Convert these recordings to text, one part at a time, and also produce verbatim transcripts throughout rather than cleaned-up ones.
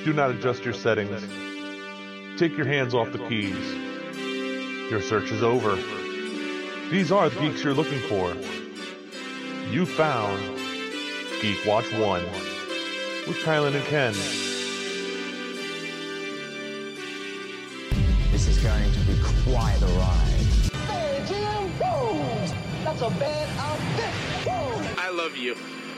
do not adjust your settings. Take your hands off the keys. Your search is over. These are the geeks you're looking for. You found Geek Watch one with Kylan and Ken. This is going to be quite a ride. Hey, Jim, whoa! That's a bad outfit. Whoa! I love you.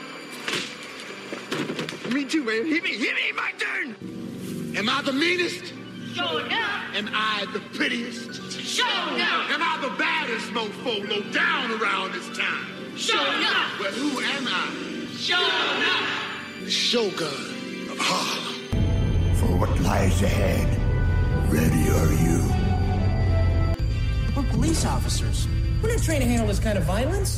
Me too, man. Hit me, hit me, my turn. Am I the meanest? Sure enough. Am I the prettiest? Sure enough. Am I the baddest mofo low down around this town? Sure enough. Well, who am I? Sure enough. The Shogun of Harlem. For what lies ahead, ready are you? We're police officers. We're not trained to handle this kind of violence.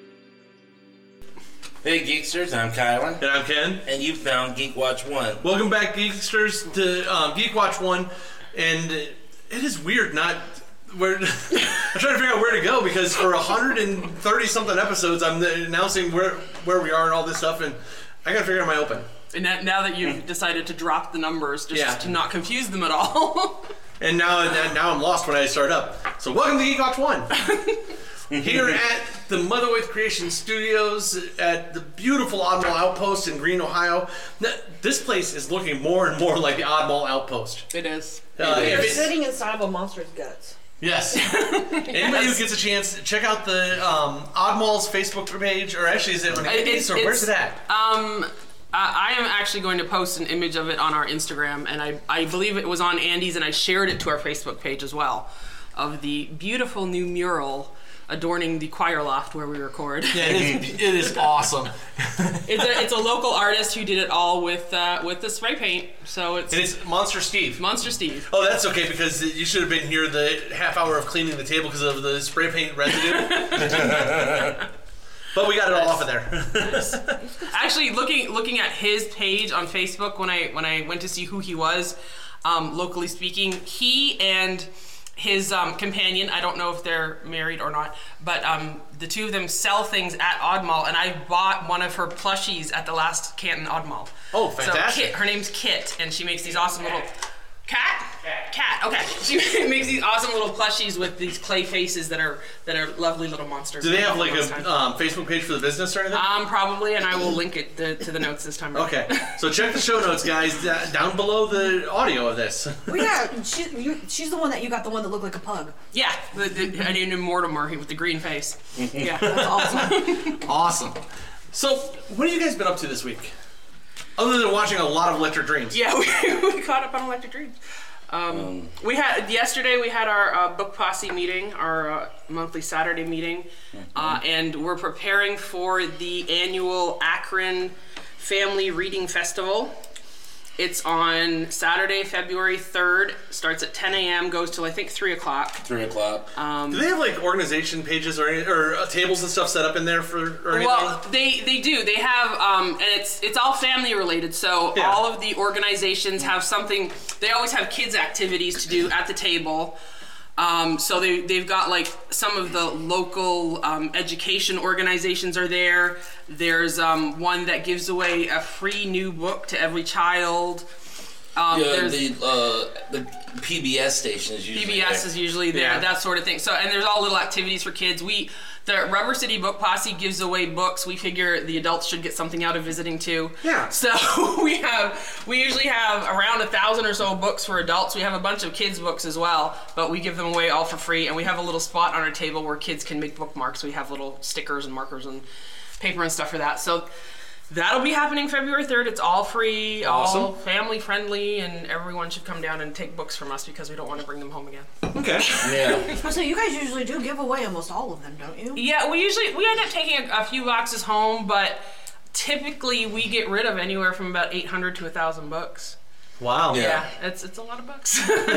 Hey Geeksters, I'm Kylan. And I'm Ken. And you found Geek Watch one. Welcome back, Geeksters, to um, Geek Watch one. And it is weird not... Where, I'm trying to figure out where to go, because for one hundred thirty something episodes I'm announcing where where we are and all this stuff, and I gotta figure out my open. And now that you've decided to drop the numbers just yeah. to not confuse them at all. And now now I'm lost when I start up. So welcome to Geek Watch one. Here at the Motherwith Creation Studios at the beautiful Oddmall Outpost in Greene, Ohio. This place is looking more and more like the Oddmall Outpost. It is. Uh, You're sitting inside of a monster's guts. Yes. Anybody who gets a chance, check out the um, Oddmall's Facebook page, or actually is it on Andy's, or where's it at? Um, I am actually going to post an image of it on our Instagram, and I, I believe it was on Andy's, and I shared it to our Facebook page as well, of the beautiful new mural adorning the choir loft where we record. Yeah, it is, it is awesome. It's a it's a local artist who did it all with uh, with the spray paint. So it's and it's Monster Steve. Monster Steve. Oh, that's okay, because you should have been here the half hour of cleaning the table because of the spray paint residue. But we got it all off of there. Actually, looking looking at his page on Facebook when I when I went to see who he was, um, locally speaking, he and his um, companion, I don't know if they're married or not, but um, the two of them sell things at Oddmall, and I bought one of her plushies at the last Canton Oddmall. Oh, fantastic. So Kit, her name's Kit, and she makes these awesome little... Cat? Cat, okay. She makes these awesome little plushies with these clay faces that are that are lovely little monsters. Do they have like a um, Facebook page for the business or anything? Um, probably, and I will link it to, to the notes this time around. Okay, so check the show notes, guys, uh, down below the audio of this. Well, yeah, she, you, she's the one that you got the one that looked like a pug. Yeah, the, the, I named him Mortimer with the green face. Yeah, that's awesome. Awesome. So, what have you guys been up to this week? Other than watching a lot of Electric Dreams. Yeah, we, we caught up on Electric Dreams. Um, um, we had yesterday. We had our uh, book posse meeting, our uh, monthly Saturday meeting, mm-hmm. uh, and we're preparing for the annual Akron Family Reading Festival. It's on Saturday, February third. Starts at ten a.m. Goes till I think three o'clock. Three o'clock. Um, do they have like organization pages or or uh, tables and stuff set up in there for or anything? Well, they they do. They have, um, and it's it's all family related. So yeah. All of the organizations have something. They always have kids activities to do at the table. Um, so they, they've got like some of the local um, education organizations are there. There's um, one that gives away a free new book to every child. Um, yeah, the uh, the P B S station is usually P B S there. is usually there, yeah. That sort of thing. So, and there's all little activities for kids. We, the Rubber City Book Posse gives away books. We figure the adults should get something out of visiting too. Yeah. So we have, we usually have around a thousand or so books for adults. We have a bunch of kids' books as well, but we give them away all for free. And we have a little spot on our table where kids can make bookmarks. We have little stickers and markers and paper and stuff for that. So that'll be happening February third. It's all free, awesome. All family friendly, and everyone should come down and take books from us because we don't want to bring them home again. Okay. Yeah. So you guys usually do give away almost all of them, don't you? Yeah, we usually, we end up taking a, a few boxes home, but typically we get rid of anywhere from about eight hundred to one thousand books. Wow. Yeah, yeah it's it's a lot of books.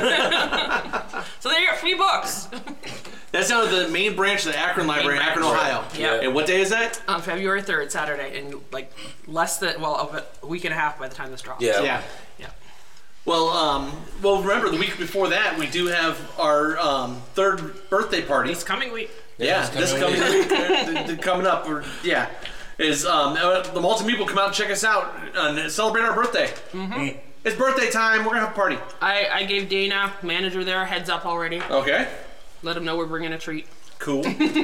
So there you go, free books. That's now the main branch of the Akron Library in Akron, Ohio. Yeah. And what day is that? On February third, Saturday, in like less than, well, a week and a half by the time this drops. Yeah. Yeah. Yeah. Well, um, well, remember the week before that we do have our um, third birthday party. This coming week. Yeah, yeah this coming week. week the, the coming up. Or, yeah, is um, the Malta people come out and check us out and celebrate our birthday. Mm-hmm. It's birthday time. We're gonna have a party. I, I gave Dana, manager there, a heads up already. Okay. Let him know we're bringing a treat. Cool.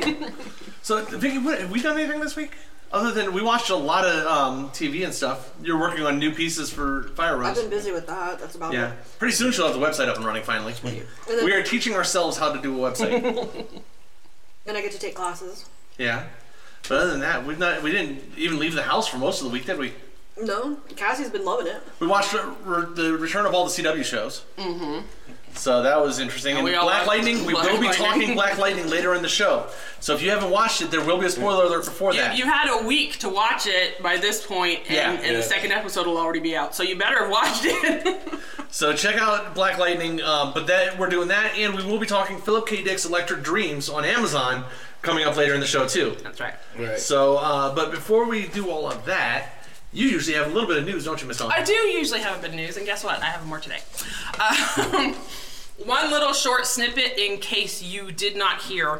So, Vicky, what, have we done anything this week? Other than we watched a lot of um, T V and stuff. You're working on new pieces for Fire Rose. I've been busy with that. That's about Yeah. it. Pretty soon she'll have the website up and running finally. then- We are teaching ourselves how to do a website. Then I get to take classes. Yeah. But other than that, we've not. We didn't even leave the house for most of the week, did we? No, Cassie's been loving it. We watched uh, re- the return of all the C W shows. Mm-hmm. So that was interesting. And And, we all Black watched Lightning, we Black will be Lightning. talking Black Lightning later in the show. So if you haven't watched it, there will be a spoiler alert before You, that. you had a week to watch it by this point, and, Yeah. and Yeah. the second episode will already be out. So you better have watched it. So check out Black Lightning. Um, but that we're doing that, and we will be talking Philip K. Dick's Electric Dreams on Amazon coming up later in the show too. That's right. Right. So, uh, but before we do all of that, you usually have a little bit of news, don't you, Miss Dawn? I do usually have a bit of news, and guess what? I have more today. Um, one little short snippet in case you did not hear.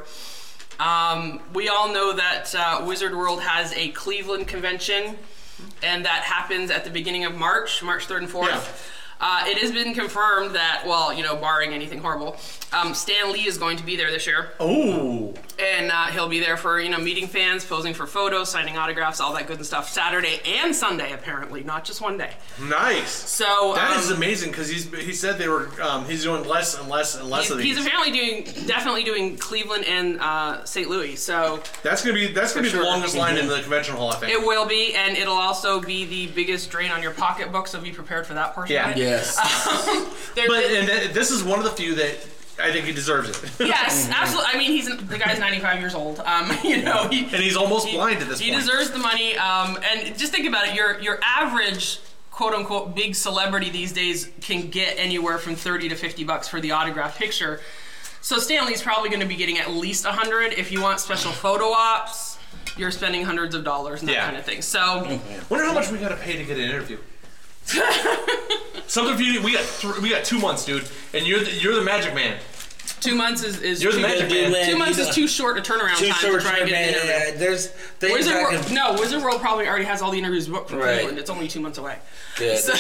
Um, we all know that uh, Wizard World has a Cleveland convention, and that happens at the beginning of March, March third and fourth. Yeah. Uh, it has been confirmed that, well, you know, barring anything horrible, um, Stan Lee is going to be there this year. Oh. And uh, he'll be there for, you know, meeting fans, posing for photos, signing autographs, all that good and stuff. Saturday and Sunday, apparently, not just one day. Nice. So that um, is amazing because he's he said they were um, he's doing less and less and less he's, of these. he's apparently doing definitely doing Cleveland and uh, Saint Louis. So that's gonna be that's gonna be sure. the longest line in the convention hall, I think. it will be, and it'll also be the biggest drain on your pocketbook. So be prepared for that portion. Yeah. Of it. Yes. Um, there- But and th- this is one of the few that I think he deserves it. Yes, absolutely. I mean, he's the guy's ninety-five years old. Um, you know, he, and he's almost he, blind at this he point. He deserves the money. Um, and just think about it. Your your average quote unquote big celebrity these days can get anywhere from thirty to fifty bucks for the autographed picture. So Stanley's probably going to be getting at least a hundred. If you want special photo ops, you're spending hundreds of dollars and that Yeah. kind of thing. So, wonder how much we got to pay to get an interview. Something for you. We got th- we got two months, dude, and you're the, you're the magic man. Two months is, is You're the too, magic man. man. Two months You is know, too short a turnaround Too time short to try and get an man. interview. Yeah, there's things Wizard I World, can. no, Wizard World probably already has all the interviews booked for Right. Cleveland. It's only two months away. Yeah, So,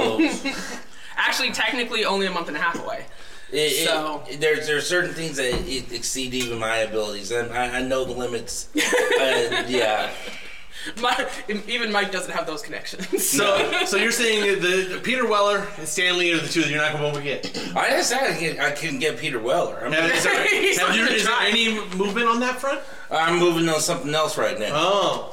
oh. actually, technically, only a month and a half away. It, So- it, there's there's certain things that it exceed even my abilities, and I, I know the limits. uh, yeah. My, even Mike doesn't have those connections. So so you're saying the, the Peter Weller and Stan Lee are the two that you're not going to be able to get? I didn't say I can, I can get Peter Weller. I mean, Now, is there, He's have not you- gonna is there try. any movement on that front? I'm moving on something else right now. Oh.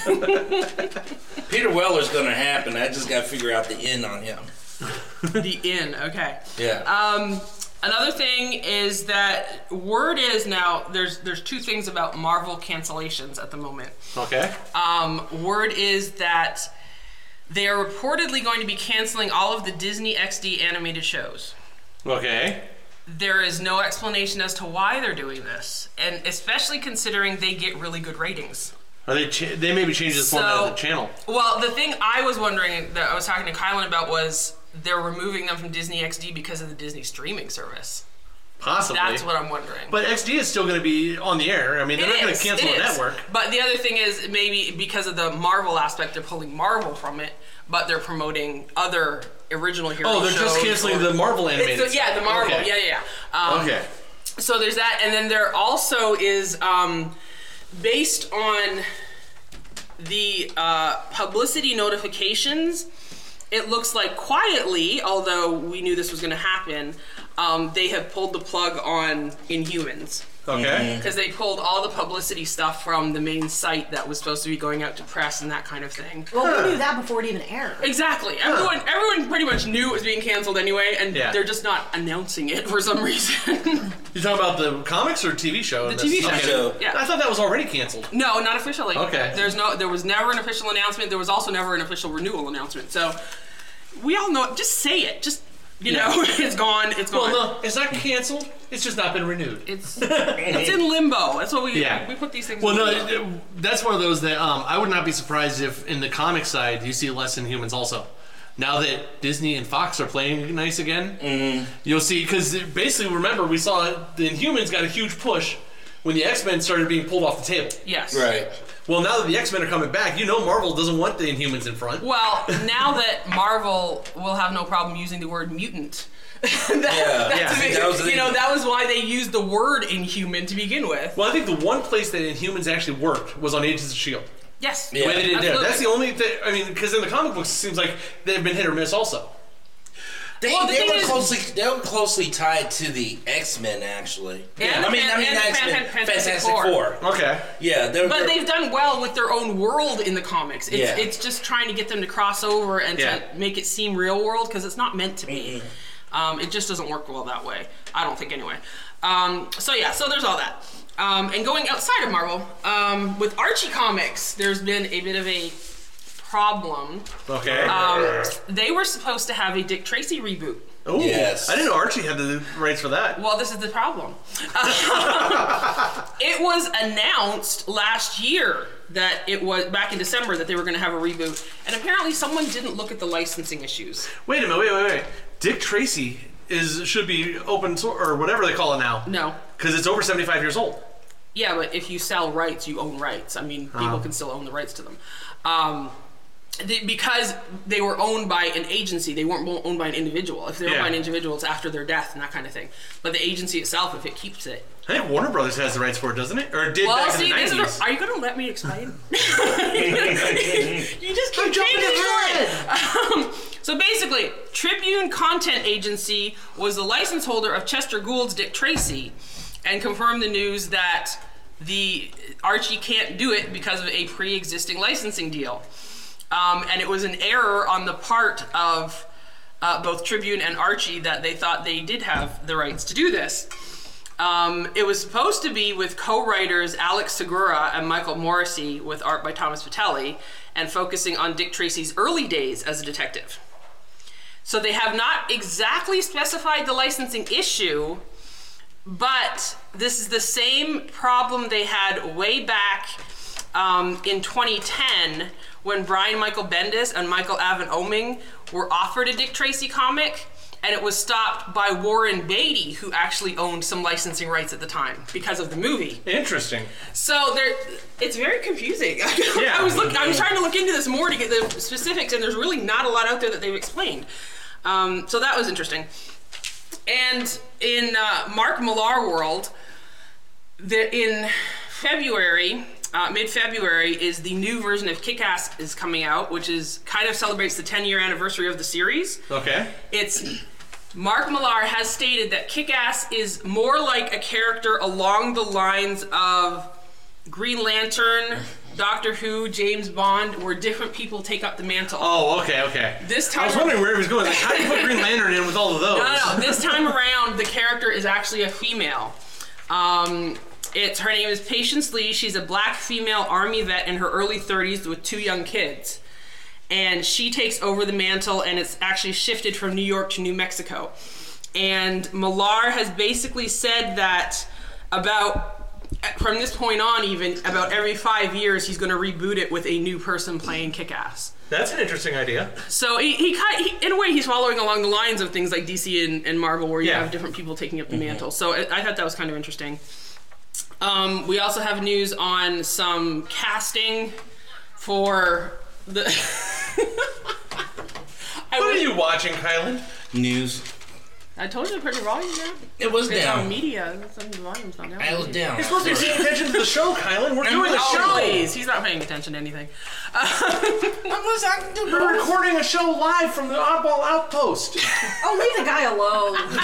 Peter Weller's going to happen. I just got to figure out the end on him. The inn, okay. Yeah. Um, another thing is that word is now there's there's two things about Marvel cancellations at the moment. Okay. Um, word is that they are reportedly going to be canceling all of the Disney X D animated shows. Okay. There is no explanation as to why they're doing this, and especially considering they get really good ratings. Are they cha- they maybe changed the format of the channel? Well, the thing I was wondering that I was talking to Kylan about was they're removing them from Disney X D because of the Disney streaming service. Possibly. That's what I'm wondering. But X D is still going to be on the air. I mean, they're It not going is, to cancel it the is. network. But the other thing is maybe because of the Marvel aspect, they're pulling Marvel from it, but they're promoting other original hero Oh, they're just shows canceling or- the Marvel It's animated the- yeah, the stuff. Marvel. Okay. Yeah, yeah, yeah. Um, Okay. So there's that, and then there also is um, based on the uh, publicity notifications. It looks like quietly, although we knew this was going to happen, um, they have pulled the plug on Inhumans. Okay. Because they pulled all the publicity stuff from the main site that was supposed to be going out to press and that kind of thing. Well, we knew that before it even aired. Exactly. Everyone, everyone pretty much knew it was being canceled anyway, and Yeah. they're just not announcing it for some reason. You talking about the comics or T V show? The T V show. Okay. So- Yeah. I thought that was already canceled. No, not officially. Okay. There's no. There was never an official announcement. There was also never an official renewal announcement. So we all know. Just say it. Just you Yeah. know, it's gone. It's gone. Well, no, it's not canceled. It's just not been renewed. It's it's in limbo. That's what we Yeah. we put these things. Well, in no, limbo. it- that's one of those that um, I would not be surprised if in the comic side you see less Inhumans also. Now that Disney and Fox are playing nice again, Mm-hmm. you'll see, because basically, remember, we saw the Inhumans got a huge push when the X-Men started being pulled off the table. Yes. Right. Well, now that the X-Men are coming back, you know Marvel doesn't want the Inhumans in front. Well, now that Marvel will have no problem using the word mutant. that, Yeah. that's Yeah. a- That was the- you know, that was why they used the word Inhuman to begin with. Well, I think the one place that Inhumans actually worked was on Agents of S H I E L D. Yes. The way they did there. Absolutely. That's the only thing. I mean, because in the comic books, it seems like they've been hit or miss also. They, Well, the they thing were is- closely they were closely tied to the X-Men actually. And I mean, the I mean Fan- and the X-Men, Fan- Fantastic Fantastic Four. Four. Okay. Yeah, they're, But they're, they've done well with their own world in the comics. It's, Yeah. it's just trying to get them to cross over and Yeah. to make it seem real world because it's not meant to be. Um, it just doesn't work well that way. I don't think anyway. Um, so yeah, so there's all that. Um, and going outside of Marvel, um, with Archie Comics, there's been a bit of a problem. Okay. Um, they were supposed to have a Dick Tracy reboot. Oh, Yes. I didn't know Archie had the rights for that. Well, this is the problem. It was announced last year that it was back in December that they were going to have a reboot, and apparently someone didn't look at the licensing issues. Wait a minute, wait, wait, wait. Dick Tracy is should be open source or whatever they call it now. No. Because it's over seventy-five years old. Yeah, but if you sell rights, you own rights. I mean, people Oh. can still own the rights to them. Um, they, because they were owned by an agency, they weren't owned by an individual. If they're Yeah. owned by an individual, it's after their death and that kind of thing. But the agency itself, if it keeps it. I think Warner Brothers has the rights for it, doesn't it? Or it did Well, back see, in the this nineties. is a, are you going to let me explain? You just keep changing the story. Um, so basically, Tribune Content Agency was the license holder of Chester Gould's Dick Tracy, and confirmed the news that the Archie can't do it because of a pre-existing licensing deal. Um, and it was an error on the part of uh, both Tribune and Archie that they thought they did have the rights to do this. Um, it was supposed to be with co-writers Alex Segura and Michael Morrissey, with art by Thomas Vitelli, and focusing on Dick Tracy's early days as a detective. So they have not exactly specified the licensing issue, but this is the same problem they had way back um, in twenty ten when Brian Michael Bendis and Michael Avon Oeming were offered a Dick Tracy comic, and it was stopped by Warren Beatty, who actually owned some licensing rights at the time because of the movie. Interesting. So there, it's very confusing. Yeah. I was looking, I was trying to look into this more to get the specifics, and there's really not a lot out there that they've explained. Um, so that was interesting. And in uh, Mark Millar world, the, in February, uh, mid-February, is the new version of Kick-Ass is coming out, which is kind of celebrates the ten-year anniversary of the series. Okay. It's Mark Millar has stated that Kick-Ass is more like a character along the lines of Green Lantern, Doctor Who, James Bond, where different people take up the mantle. Oh, okay, okay. This time I was wondering where he was going. Like, how do you put Green Lantern in with all of those? No, no, no. This time around, the character is actually a female. Um, it's her name is Patience Lee. She's a black female army vet in her early thirties with two young kids. And she takes over the mantle, and it's actually shifted from New York to New Mexico. And Millar has basically said that about, from this point on even, about every five years he's going to reboot it with a new person playing Kick-Ass. That's an interesting idea. So he, he, kind he, in a way, he's following along the lines of things like D C and, and Marvel, where you Yeah. have different people taking up the mantle. So I, I thought that was kind of interesting. Um, we also have news on some casting for the. I What wish- are you watching, Kylan? News. I told you to put your volume down. It was It's down. on media. It's on the volume's not down. I was down. You're supposed to be paying attention to the show, Kylan. We're doing a Oh, show. please. He's not paying attention to anything. We're recording a show live from the Oddball Outpost. Oh, leave the guy alone.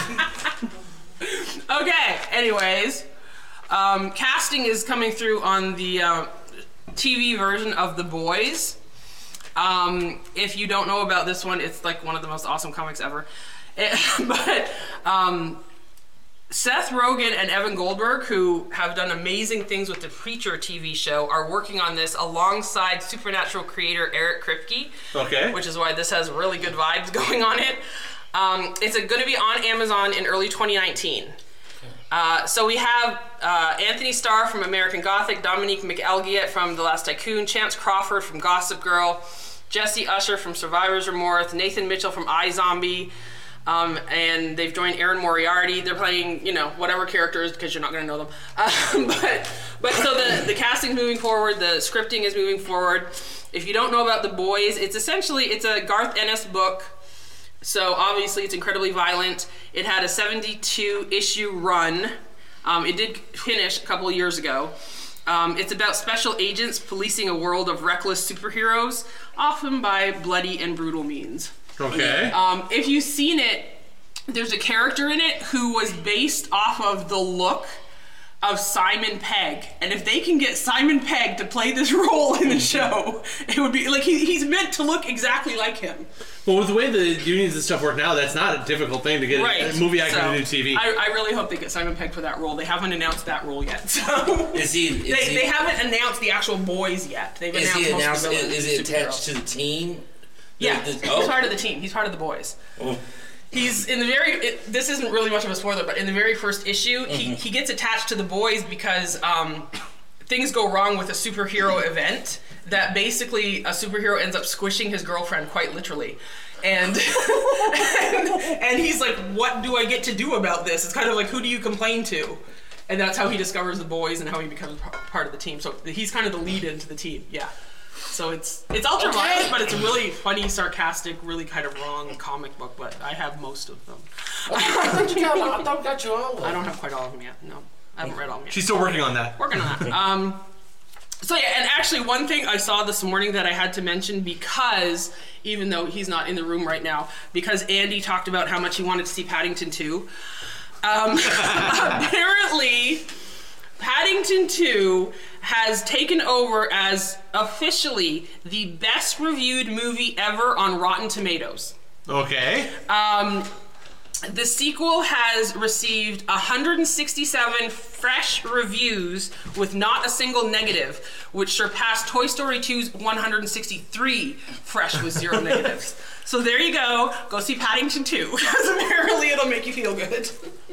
Okay, anyways. Um, casting is coming through on the uh, T V version of The Boys. Um, if you don't know about this one, it's like one of the most awesome comics ever. It, but um, Seth Rogen and Evan Goldberg, who have done amazing things with the Preacher T V show, are working on this alongside Supernatural creator Eric Kripke. Okay. Which is why this has really good vibes going on it. Um, it's going to be on Amazon in early twenty nineteen. Uh, so we have uh, Anthony Starr from American Gothic, Dominique McElgiet from The Last Tycoon, Chance Crawford from Gossip Girl, Jesse Usher from Survivor's Remorse, Nathan Mitchell from iZombie, Um, and they've joined Aaron Moriarty. They're playing, you know, whatever characters because you're not going to know them. Um, but but so the, the casting's moving forward. The scripting is moving forward. If you don't know about The Boys, it's essentially, it's a Garth Ennis book. So obviously it's incredibly violent. It had a seventy-two issue run. Um, it did finish a couple of years ago. Um, it's about special agents policing a world of reckless superheroes, often by bloody and brutal means. Okay. Um, if you've seen it, there's a character in it who was based off of the look of Simon Pegg. And if they can get Simon Pegg to play this role in the show, it would be like he, he's meant to look exactly like him. Well, with the way the unions and stuff work now, that's not a difficult thing to get right. a movie actor so, to do T V. I, I really hope they get Simon Pegg for that role. They haven't announced that role yet. So is he? Is they, he, they haven't announced the actual boys yet. They've is announced he most announced? of the Is, is he attached to the team? Yeah, the, the, he's oh. part of the team. He's part of the boys. Oh. He's in the very, it, this isn't really much of a spoiler, but in the very first issue, mm-hmm. he, he gets attached to the boys because um, things go wrong with a superhero event that basically a superhero ends up squishing his girlfriend quite literally. And, and and he's like, what do I get to do about this? It's kind of like, who do you complain to? And that's how he discovers the boys and how he becomes part of the team. So he's kind of the lead into the team, yeah. So it's it's ultra okay. violent, but it's a really funny, sarcastic, really kind of wrong comic book. But I have most of them. I thought you got, I thought you got you all of them. I don't have quite all of them yet. No, I haven't read all of them yet. She's still working on that. Working on that. Um, so yeah, and actually one thing I saw this morning that I had to mention because, even though he's not in the room right now, because Andy talked about how much he wanted to see Paddington two. Um, apparently, Paddington two has taken over as officially the best reviewed movie ever on Rotten Tomatoes. Okay. Um, the sequel has received one hundred sixty-seven fresh reviews with not a single negative, which surpassed Toy Story two's one hundred sixty-three fresh with zero negatives. So there you go. Go see Paddington two, because apparently it'll make you feel good.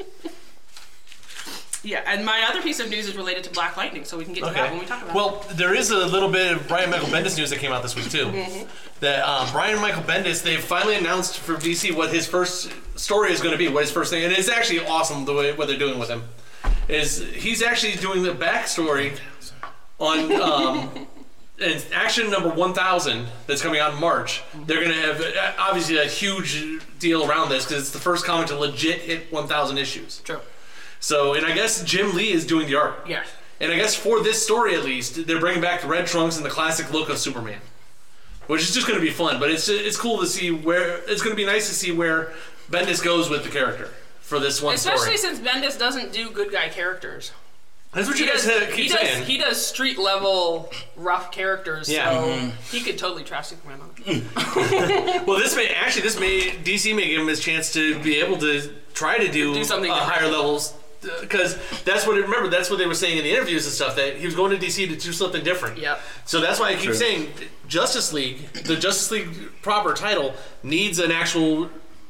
Yeah, and my other piece of news is related to Black Lightning, so we can get to okay. that when we talk about well, it. Well, there is a little bit of Brian Michael Bendis news that came out this week, too. Mm-hmm. That um, Brian Michael Bendis, they've finally announced for D C what his first story is going to be, what his first thing, and it's actually awesome the way what they're doing with him. Is he's actually doing the backstory on um, in Action number one thousand that's coming out in March. They're going to have, obviously, a huge deal around this, because it's the first comic to legit hit one thousand issues. True. So, and I guess Jim Lee is doing the art. Yeah. And I guess for this story, at least, they're bringing back the red trunks and the classic look of Superman, which is just going to be fun. But it's it's cool to see where it's going to be nice to see where Bendis goes with the character for this one Especially story. since Bendis doesn't do good guy characters. That's what he you guys does, keep he saying. Does, he does street level rough characters, Yeah. so Mm-hmm. he could totally trash Superman on it. Well, this may actually this may D C may give him his chance to be able to try to do, do something uh, different. higher levels. Because that's what remember that's what they were saying in the interviews and stuff, that he was going to D C to do something different. Yep. So that's why I keep True. saying Justice League, the Justice League proper title, needs an actual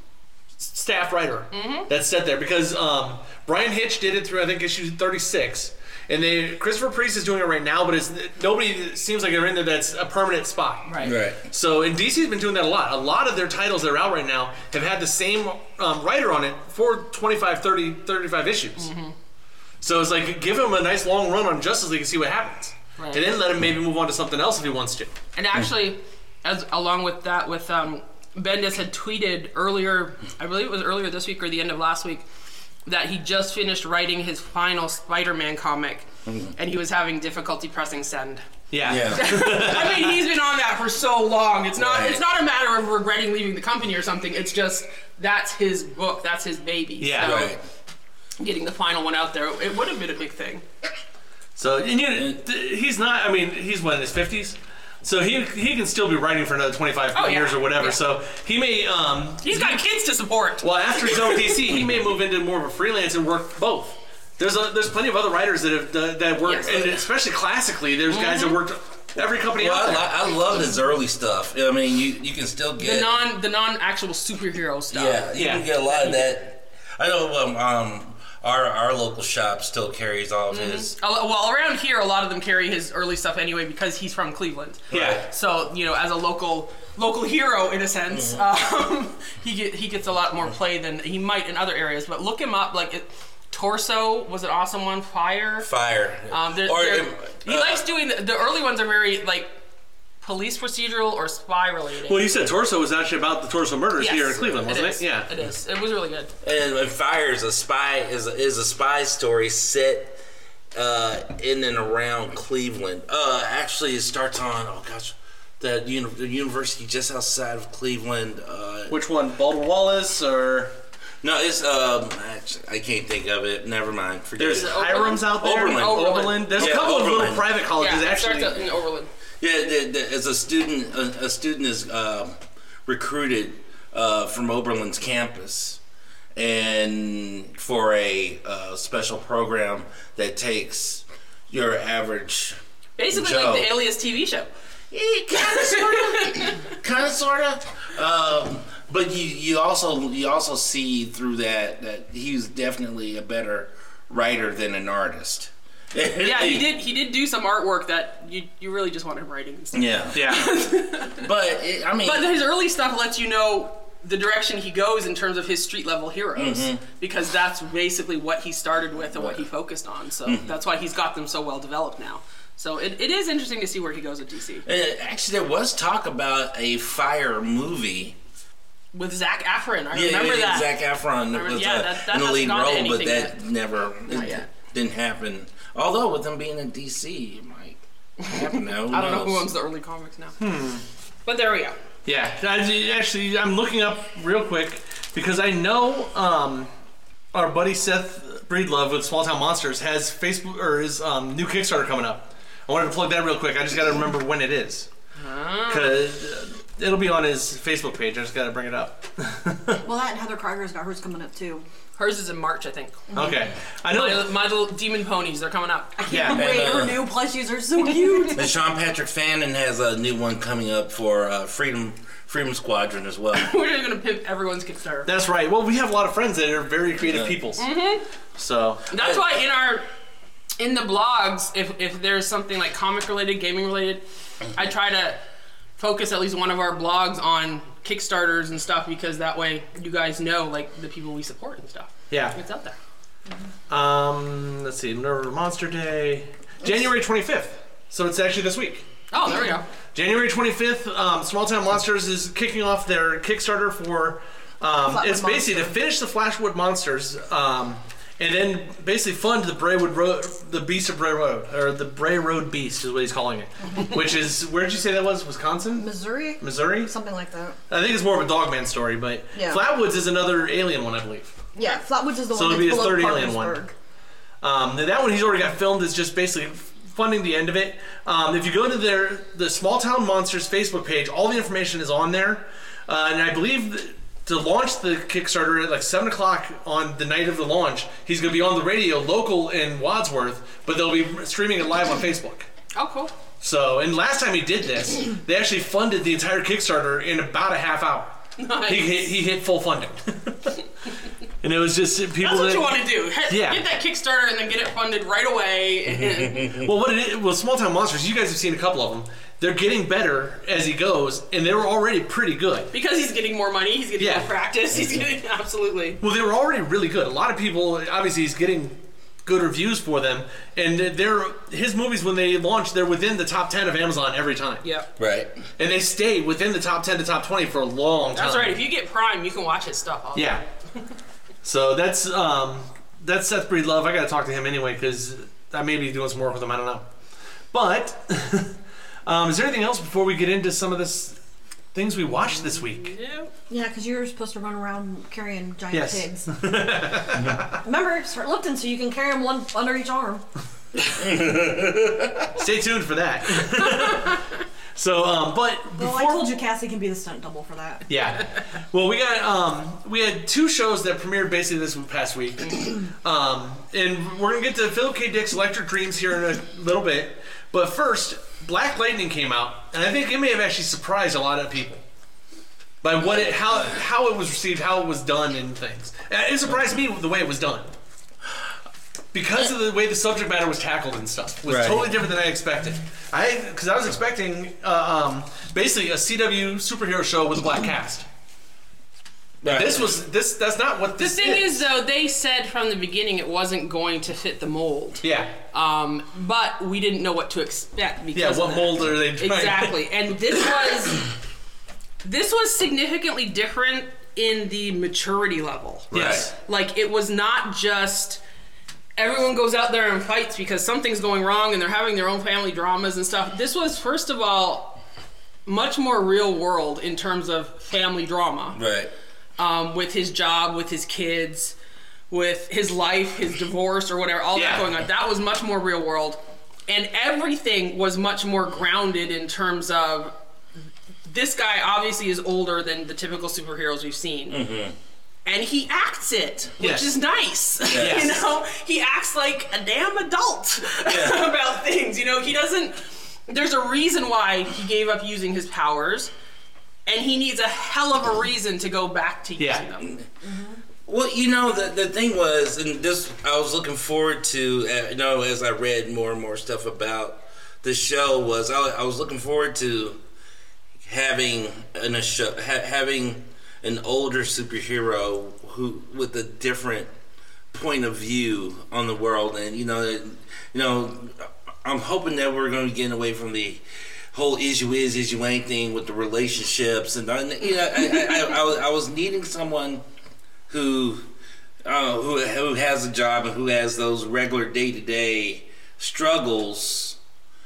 staff writer mm-hmm. that's set there. Because um, Brian Hitch did it through I think issue thirty-six, and they Christopher Priest is doing it right now, but it's nobody seems like they're in there that's a permanent spot. Right. Right. So, and D C's been doing that a lot. A lot of their titles that are out right now have had the same um, writer on it for twenty-five, thirty, thirty-five issues. Mm-hmm. So it's like, give him a nice long run on Justice League and see what happens. Right. And then let him maybe move on to something else if he wants to. And actually, as along with that, with um, Bendis had tweeted earlier, I believe it was earlier this week or the end of last week, that he just finished writing his final Spider-Man comic, mm-hmm. and he was having difficulty pressing send. Yeah. Yeah. I mean, he's been on that for so long. It's not. Right. It's not a matter of regretting leaving the company or something. It's just that's his book. That's his baby. Yeah. So Right. getting the final one out there, it would have been a big thing. So, and you know, th- he's not, I mean, he's what, in his fifties? So he he can still be writing for another twenty-five Oh, yeah. years or whatever. Yeah. So he may... Um, He's got kids to support. Well, after his own D C, he may move into more of a freelance and work both. There's a, there's plenty of other writers that have uh, that work, Yes. and especially classically, there's guys that worked every company Well, out I, there. li- I love his early stuff. I mean, you, you can still get The non the non actual superhero stuff. yeah, you Yeah. can get a lot of that. I know um, um our our local shop still carries all of Mm-hmm. his. Well, around here, a lot of them carry his early stuff anyway because he's from Cleveland. Yeah. So you know, as a local local hero in a sense, Mm-hmm. um, he get, he gets a lot more play than he might in other areas. But look him up, like it, Torso was an awesome one. Fire. Fire. Um, they're, Or, they're, um, he uh, likes doing the, the early ones are very like police procedural or spy related. Well, you said Torso was actually about the Torso murders Yes, here in Cleveland, wasn't is. it? Yeah. It is. It was really good. And, and Fire is a spy is a, is a spy story set uh, in and around Cleveland. Uh, actually, it starts on oh gosh, the, uni- the university just outside of Cleveland. Uh, Which one, Baldwin Wallace or? no, it's um. Actually, I can't think of it. Never mind. Forget There's it. Hiram's out there. Oberlin. Oberlin. There's Yeah, a couple of Oberlin. little private colleges yeah, it actually. starts out in Oberlin. Yeah, the, the, as a student, a, a student is uh, recruited uh, from Oberlin's campus, and for a uh, special program that takes your average Basically, Joe. like the Alias T V show. kind of, sort of, kind of, sort of. Um, but you, you also, you also see through that that he's definitely a better writer than an artist. Yeah, he did. He did do some artwork that you you really just want him writing and stuff. Yeah, Yeah. but it, I mean, But his early stuff lets you know the direction he goes in terms of his street level heroes, Mm-hmm. because that's basically what he started with and what he focused on. So Mm-hmm. that's why he's got them so well developed now. So it, it is interesting to see where he goes with D C. Uh, actually, there was talk about a Fire movie. With Zac Efron, I Yeah, remember yeah, that. Zac Efron I re- was yeah, uh, that- that in the hasn't lead gone to role, but anything that yet. never Not it yet. didn't happen. Although with them being in D C, it might happen now. Who I don't know who knows? owns the early comics now. But there we go. Yeah, I- actually, I'm looking up real quick because I know um, our buddy Seth Breedlove with Small Town Monsters has Facebook or his um, new Kickstarter coming up. I wanted to plug that real quick. I just got to remember when it is because it'll be on his Facebook page. I just got to bring it up. Well, that and Heather Kryger's got hers coming up too. Hers is in March, I think. Okay, I know. My, my little demon ponies, they're coming up. Yeah, Wait, And, uh, her new plushies are so cute. And Sean Patrick Fannin has a new one coming up for uh, Freedom Freedom Squadron as well. We're just gonna pimp everyone's Kickstarter. that's right. Well, we have a lot of friends that are very creative Yeah. peoples. Mm-hmm. So That's why in our in the blogs, if if there's something like comic related, gaming related, I try to focus at least one of our blogs on Kickstarters and stuff, because that way you guys know like the people we support and stuff. yeah. It's out there. Um, let's see. Nerve Monster Day, January twenty-fifth. So it's actually this week. Oh, there we go. January twenty-fifth, um, Small Town Monsters is kicking off their Kickstarter for. Um, Flatwood it's basically Monster. to finish the Flashwood Monsters, um, and then basically fund the Braywood Road, the Beast of Bray Road, or the Bray Road Beast is what he's calling it. Which is, where'd you say that was? Wisconsin? Missouri? Missouri? Something like that. I think it's more of a Dogman story, but Yeah. Flatwoods is another alien one, I believe. Yeah, Flatwoods is the So one it'll be that's his below third alien one. Parkersburg. Um, that one he's already got filmed is just basically funding the end of it. Um, if you go to their the Small Town Monsters Facebook page, all the information is on there. Uh, and I believe th- to launch the Kickstarter at like seven o'clock on the night of the launch, he's going to be on the radio local in Wadsworth, but they'll be streaming it live on Facebook. Oh, cool. So, and last time he did this, they actually funded the entire Kickstarter in about a half hour. Nice. He hit, he hit full funding. And it was just people That's what that, you want to do. Head, Yeah. Get that Kickstarter and then get it funded right away. Well, what it is, well, Small Town Monsters, you guys have seen a couple of them. They're getting better as he goes, and they were already pretty good. Because he's getting more money, he's getting Yeah. more practice, he's getting, absolutely. Well, they were already really good. A lot of people, obviously, he's getting good reviews for them, and they're his movies when they launch, they're within the top ten of Amazon every time, Yeah. Right. and they stay within the top ten to top twenty for a long time. That's right. If you get Prime, you can watch his stuff all Yeah. So that's um, that's Seth Breedlove. I got to talk to him anyway because I may be doing some work with him. I don't know. But um, is there anything else before we get into some of this things we watched this week? Yeah. Yeah, because you're supposed to run around carrying giant Yes. pigs. Remember, start lifting so you can carry them one under each arm. Stay tuned for that. So, um, but Well, before I told you Cassie can be the stunt double for that. Yeah. Well, we got um, we had two shows that premiered basically this past week, um, and we're gonna get to Philip K. Dick's Electric Dreams here in a little bit. But first, Black Lightning came out, and I think it may have actually surprised a lot of people by what it how how it was received, how it was done, and things. And it surprised me the way it was done. because of the way the subject matter was tackled and stuff, was Right. totally different than I expected. I because I was expecting uh, um, basically a C W superhero show with a black cast. Right. This was this. That's not what The this thing is. is, though, they said from the beginning it wasn't going to fit the mold. Yeah. Um, but we didn't know what to expect because Yeah, of what that. mold are they trying? Exactly, and this was this was significantly different in the maturity level. Yes. Like it was not just everyone goes out there and fights because something's going wrong and they're having their own family dramas and stuff. This was, first of all, much more real world in terms of family drama. Right. Um, with his job, with his kids, with his life, his divorce, or whatever, all Yeah. that going on. That was much more real world. And everything was much more grounded in terms of this guy obviously is older than the typical superheroes we've seen. Mm-hmm. And he acts it, which Yes. is nice. Yes. You know, he acts like a damn adult Yeah. about things. You know, he doesn't. There's a reason why he gave up using his powers, and he needs a hell of a reason to go back to using Yeah. them. Well, you know, the the thing was, and this I was looking forward to, uh, you know, as I read more and more stuff about the show, was I, I was looking forward to having an, a show, ha, having an older superhero who with a different point of view on the world, and you know, you know, I'm hoping that we're going to get away from the whole issue is issue ain't thing with the relationships, and you know, I, I, I, I, was, I was needing someone who uh, who who has a job and who has those regular day to day struggles,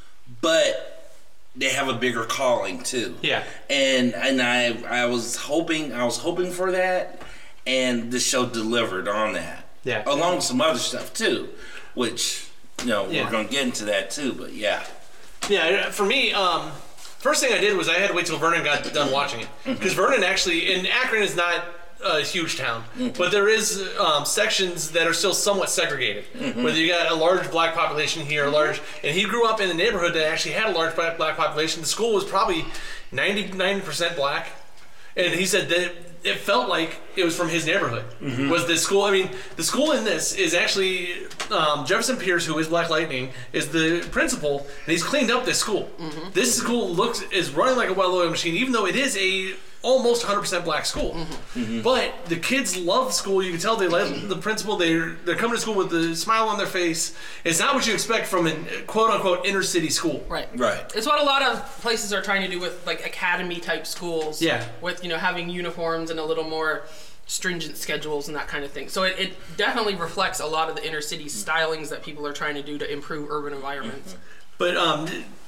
but they have a bigger calling too. Yeah. And and I I was hoping I was hoping for that, and the show delivered on that. Yeah. Along with some other stuff too, which you know Yeah. we're gonna get into that too. But yeah. Yeah, for me, um, first thing I did was I had to wait till Vernon got done watching it. Because Vernon actually, and Akron is not a huge town, but there is um, sections that are still somewhat segregated. Whether you got a large black population here, a large, and he grew up in a neighborhood that actually had a large black, black population. The school was probably ninety-nine percent black. And he said that it felt like it was from his neighborhood. Mm-hmm. Was the school? I mean, the school in this is actually um, Jefferson Pierce, who is Black Lightning, is the principal, and he's cleaned up this school. Mm-hmm. This school looks is running like a well-oiled machine, even though it is a almost one hundred percent black school. Mm-hmm. But the kids love school. You can tell they love the principal. They're they're coming to school with a smile on their face. It's not what you expect from a quote unquote inner city school. Right. Right. It's what a lot of places are trying to do with like academy type schools. Yeah. With, you know, having uniforms and a little more stringent schedules and that kind of thing. So it, it definitely reflects a lot of the inner city stylings that people are trying to do to improve urban environments. But um,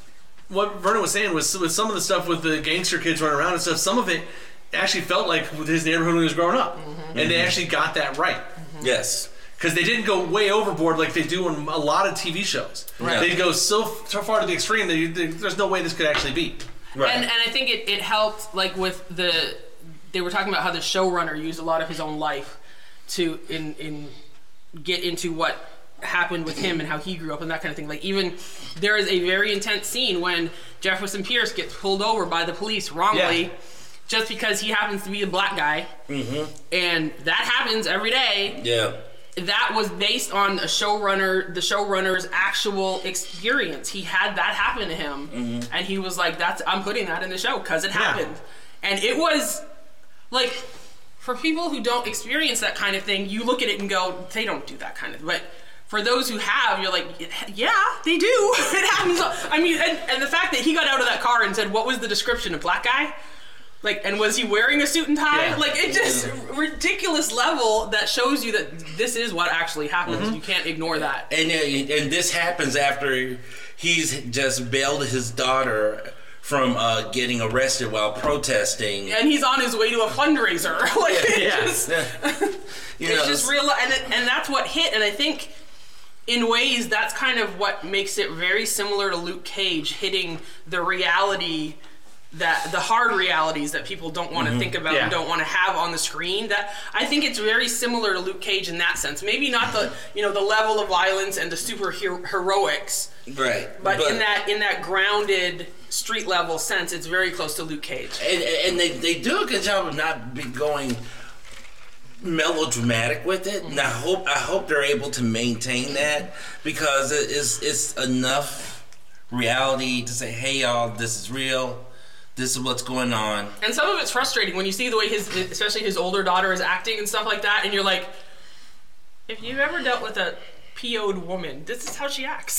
what Vernon was saying was with some of the stuff with the gangster kids running around and stuff, some of it actually felt like with his neighborhood when he was growing up. Mm-hmm. And they actually got that right. Yes. Because they didn't go way overboard like they do in a lot of T V shows. Right. They go so so far to the extreme that you, there's no way this could actually be. Right. And, and I think it, it helped, like with the, they were talking about how the showrunner used a lot of his own life to in in get into what happened with him and how he grew up and that kind of thing. Like even there is a very intense scene when Jefferson Pierce gets pulled over by the police wrongly. Yeah. Just because he happens to be a black guy. Mm-hmm. And that happens every day. Yeah. That was based on a showrunner, the showrunner's actual experience. He had that happen to him, Mm-hmm. and he was like, "That's I'm putting that in the show because it Yeah. happened." And it was like, for people who don't experience that kind of thing, you look at it and go, "They don't do that kind of." But for those who have, you're like, "Yeah, they do. It happens." I mean, and, and the fact that he got out of that car and said, "What was the description of black guy?" Like, and was he wearing a suit and tie? Yeah. Like, it just ridiculous level that shows you that this is what actually happens. Mm-hmm. You can't ignore that. And uh, and this happens after he's just bailed his daughter from uh, getting arrested while protesting. And he's on his way to a fundraiser. Like, it Yeah. just, You it's know, just real, and it, and that's what hit. And I think, in ways, that's kind of what makes it very similar to Luke Cage hitting the reality. That the hard realities that people don't want to Mm-hmm. think about Yeah. and don't want to have on the screen. That I think it's very similar to Luke Cage in that sense. Maybe not the you know the level of violence and the super hero- heroics, right. but, in that in that grounded street level sense, it's very close to Luke Cage. And, and they, they do a good job of not be going melodramatic with it, and I hope I hope they're able to maintain that because it is it's enough reality to say, hey y'all, this is real, this is what's going on. And some of it's frustrating when you see the way his, especially his older daughter is acting and stuff like that, and you're like, if you've ever dealt with a P O'd woman, this is how she acts.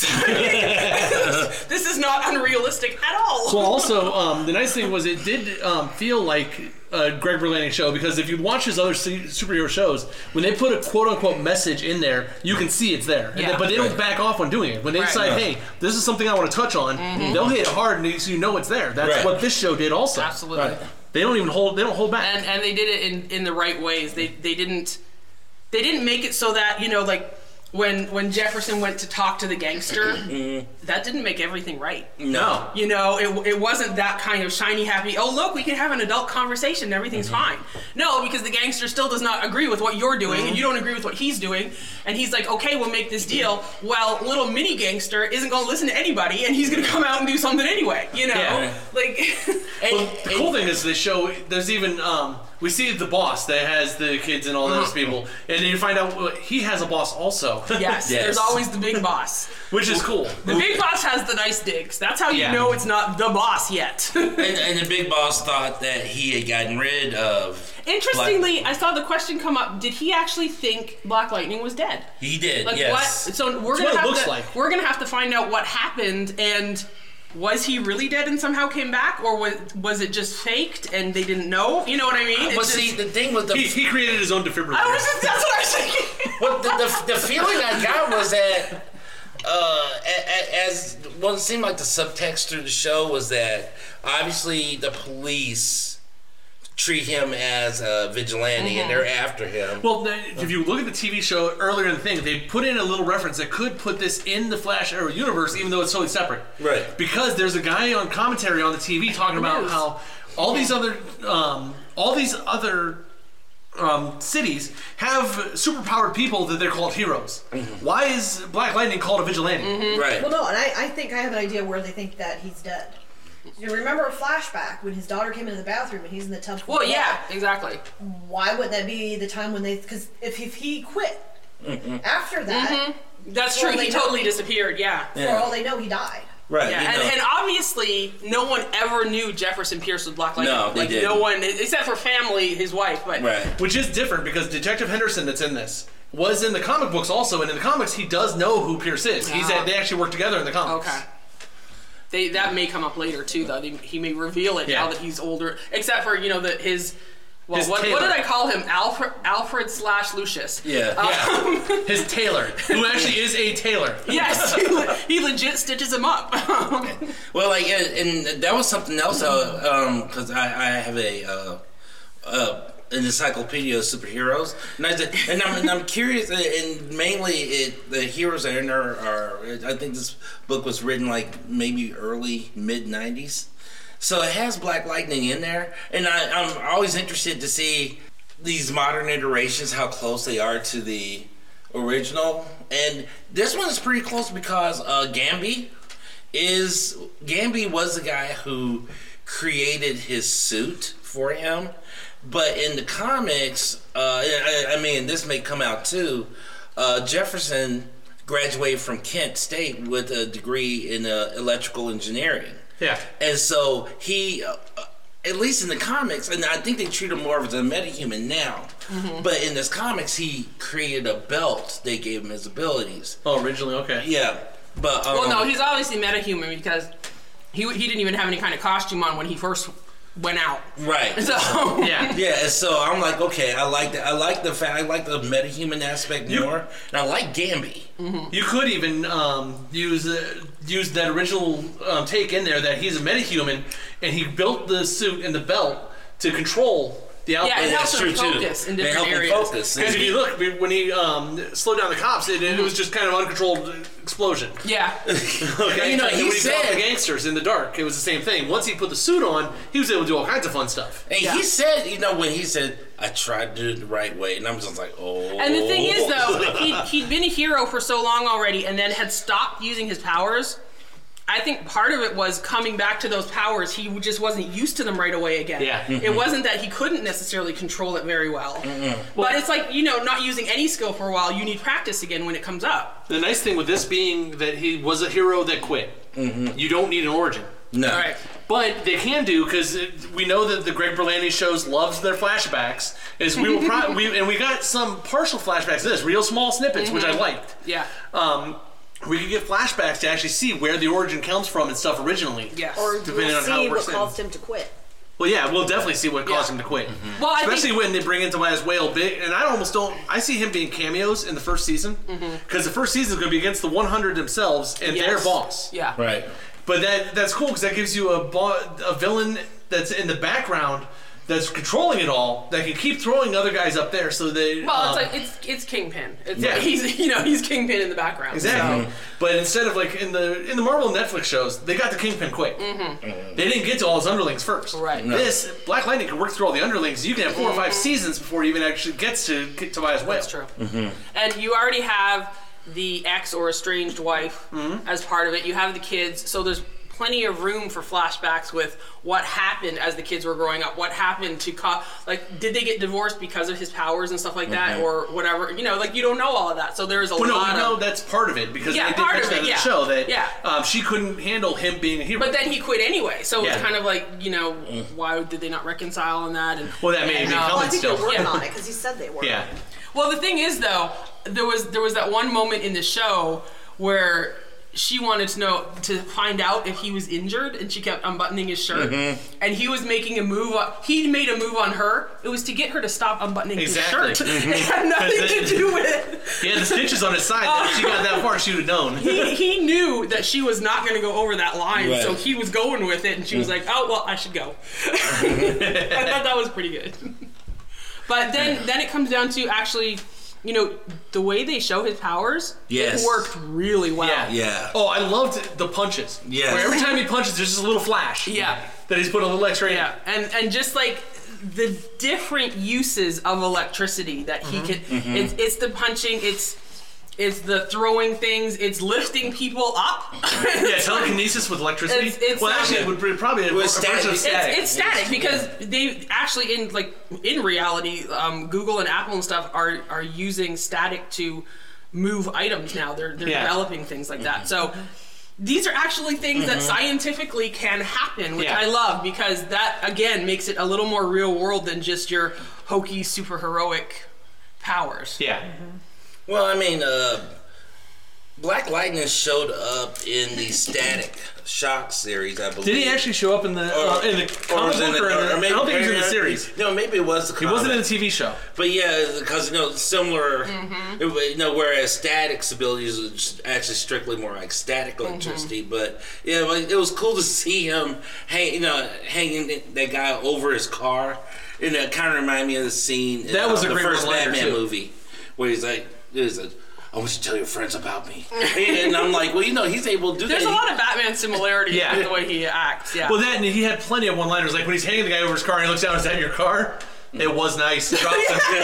This is not unrealistic at all. Well, also, um, the nice thing was it did um, feel like a Greg Berlanti show, because if you watch his other c- superhero shows, when they put a quote-unquote message in there, you can see it's there. And Yeah. then, but they don't Right. back off on doing it. When they Right. decide, hey, this is something I want to touch on, Mm-hmm. they'll hit it hard, and so you know it's there. That's Right. what this show did also. Absolutely. Right. They don't even hold. They don't hold back. And and they did it in, in the right ways. They they didn't they didn't make it so that, you know, like when when Jefferson went to talk to the gangster, that didn't make everything right. No. You know, it, it wasn't that kind of shiny, happy, oh, look, we can have an adult conversation and everything's fine. No, because the gangster still does not agree with what you're doing, and you don't agree with what he's doing. And he's like, okay, we'll make this deal. Well, little mini gangster isn't going to listen to anybody, and he's going to come out and do something anyway, you know? Yeah. Like, Well, the cool thing is they show there's even um, we see the boss that has the kids and all those people, and then you find out uh, he has a boss also. yes, Yes. there's always the big boss. Which is cool. The big boss has the nice digs. That's how you Yeah. know it's not the boss yet. And, and the big boss thought that he had gotten rid of. Interestingly, Black- I saw the question come up. Did he actually think Black Lightning was dead? he did. Like yes. what? So we're That's gonna what it have looks to like. we're gonna have to find out what happened, and was he really dead and somehow came back, or was was it just faked and they didn't know? You know what I mean? But It's see, just- the thing with the He, he created his own defibrillator. I was just, that's what I was thinking. Well, the, the, the feeling I got was that, uh, a- a- as what it seemed like the subtext through the show was that obviously the police treat him as a vigilante and they're after him. Well, the, if you look at the T V show earlier in the thing, they put in a little reference that could put this in the Flash Arrow universe, even though it's totally separate. Right. Because there's a guy on commentary on the T V talking about is. how all these other, um, all these other um, cities have superpowered people that they're called heroes. Why is Black Lightning called a vigilante? Right. Well, no, and I, I think I have an idea where they think that he's dead. You remember a flashback when his daughter came into the bathroom and he's in the tub? Well, yeah, exactly. Why wouldn't that be the time when they? Because if, if he quit after that, That's Well, true. they He know- totally disappeared. Yeah. for Yeah. all they know, he died. Right. Yeah, you and, know. and obviously, no one ever knew Jefferson Pierce was Black Lightning. No, they like didn't. no one, except for family, his wife. But Right. Which is different because Detective Henderson that's in this was in the comic books also, and in the comics he does know who Pierce is. He's Ah. they actually work together in the comics. okay, they that may come up later too. Though they, he may reveal it Yeah. now that he's older. Except for you know that his. Well, His what, what tailor. did I call him? Alfred, Alfred slash Lucius. Yeah. Yeah. His tailor, who actually is a tailor. Yes, he, le- he legit stitches him up. Well, like, uh, and that was something else, because I, I have a uh, uh, an encyclopedia of superheroes, and, I, said- and, I'm, and I'm curious, uh, and mainly it, the heroes that are in there are, I think this book was written like maybe early, mid nineties. So it has Black Lightning in there, and I, I'm always interested to see these modern iterations, how close they are to the original. And this one is pretty close because uh, Gamby is Gamby was the guy who created his suit for him, but in the comics, uh, I, I mean, this may come out too. Uh, Jefferson graduated from Kent State with a degree in uh, electrical engineering. Yeah. And so he, uh, at least in the comics, and I think they treat him more as a metahuman now, but in this comics, he created a belt. They gave him his abilities. Oh, originally, okay. Yeah, but um, Well, no, he's obviously metahuman because he he didn't even have any kind of costume on when he first went out. right. So Yeah. Yeah, and so I'm like, okay, I like that. I like the fact. I like the metahuman aspect You- more, and I like Gamby. You could even um, use uh, use that original um, take in there that he's a metahuman, and he built the suit and the belt to control the outfit. Yeah, it helps that's him true, too. focus in They different help him areas. focus. Because if you look, when he um, slowed down the cops, it, it was just kind of uncontrolled explosion. yeah, Okay, You know, And he when he fought said- the gangsters in the dark, it was the same thing. Once he put the suit on, he was able to do all kinds of fun stuff. And Yeah. he said, you know, when he said, I tried to do it the right way, and I'm just like, oh. and the thing is though, he he'd been a hero for so long already, and then had stopped using his powers. I think part of it was coming back to those powers. He just wasn't used to them right away again. Yeah. Mm-hmm. It wasn't that he couldn't necessarily control it very well. Mm-hmm. But it's like, you know, not using any skill for a while, you need practice again when it comes up. The nice thing with this being that he was a hero that quit. Mm-hmm. You don't need an origin. No. Right. But they can do, because we know that the Greg Berlanti shows loves their flashbacks. Is we will pro- we and we got some partial flashbacks of this, real small snippets, mm-hmm. which I liked. Yeah. Um, we could get flashbacks to actually see where the origin comes from and stuff originally. Yes. Or depending we'll on how see it what works in. caused him to quit. Well, yeah, we'll definitely see what caused Yeah. him to quit. Mm-hmm. Well, I especially think, when they bring in Tobias Whale big, and I almost don't. I see him being cameos in the first season because mm-hmm. the first season is going to be against the one hundred themselves and yes. their boss. Yeah. Right. But that that's cool because that gives you a bo- a villain that's in the background that's controlling it all that can keep throwing other guys up there so they. Well, um, it's like it's it's Kingpin. It's Yeah. like he's you know he's Kingpin in the background. Exactly. So. But instead of like in the in the Marvel and Netflix shows, they got the Kingpin quick. Mm-hmm. They didn't get to all his underlings first. Right. No. This Black Lightning can work through all the underlings. You can have four mm-hmm. or five seasons before he even actually gets to get Tobias Whale. That's true. Mm-hmm. And you already have the ex or estranged wife mm-hmm. as part of it. You have the kids, so there's plenty of room for flashbacks with what happened as the kids were growing up. What happened to co- like did they get divorced because of his powers and stuff like that, mm-hmm. or whatever? You know, like you don't know all of that. So there's a well, lot. No, of... no, that's part of it because yeah, they did part mention of it, that in yeah. the show that yeah. um, she couldn't handle him being a hero. But then he quit anyway, so yeah. it's kind of like you know why did they not reconcile on that? And well, that may and, be uh, coming Well, I think still. they're working Yeah. on it because he said they were. Yeah. Well, the thing is, though, there was there was that one moment in the show where she wanted to know to find out if he was injured, and she kept unbuttoning his shirt. Mm-hmm. And he was making a move. On, he made a move on her. It was to get her to stop unbuttoning exactly. his shirt. It had nothing to do with it. He had the stitches on his side. That if she got that far, she would have known. He, he knew that she was not going to go over that line, right. so he was going with it, and she was like, "Oh well, I should go." I thought that was pretty good. But then, then it comes down to actually. You know, the way they show his powers, yes. it worked really well. Yeah. Yeah. Oh, I loved the punches. Yes. Where every time he punches, there's just a little flash. Yeah. That he's put a little extra in. Yeah, and and just like the different uses of electricity that he mm-hmm. can, mm-hmm. it's it's the punching, it's it's the throwing things, it's lifting people up. Yeah, telekinesis with electricity. It's, it's well, not, actually, it would be probably a, a version of static. It's, it's static because they actually in like in reality, um, Google and Apple and stuff are are using static to move items now. They're they're yeah. developing things like that. So. These are actually things mm-hmm. that scientifically can happen, which yeah. I love because that, again, makes it a little more real world than just your hokey, super heroic powers. Yeah. Mm-hmm. Well, I mean, uh, Black Lightning showed up in the Static Shock series, I believe. Did he actually show up in the or, uh, in the comic book? Or, or, or maybe, I don't think he was in the series. No, maybe it was the comic. He wasn't in the T V show. But yeah, because, you know, similar, mm-hmm. it, you know, whereas Static's abilities are actually strictly more like static electricity. Mm-hmm. But, yeah, like, it was cool to see him, hang, you know, hanging that guy over his car. And it kind of reminded me of the scene in that was uh, a the great first Batman too. movie where he's like, he's like, I want you to tell your friends about me. And I'm like, well, you know, he's able to do There's that. There's a lot of Batman similarities yeah. with the way he acts. Yeah. Well, that and he had plenty of one-liners. Like when he's hanging the guy over his car and he looks down, is that your car? It was nice. Drops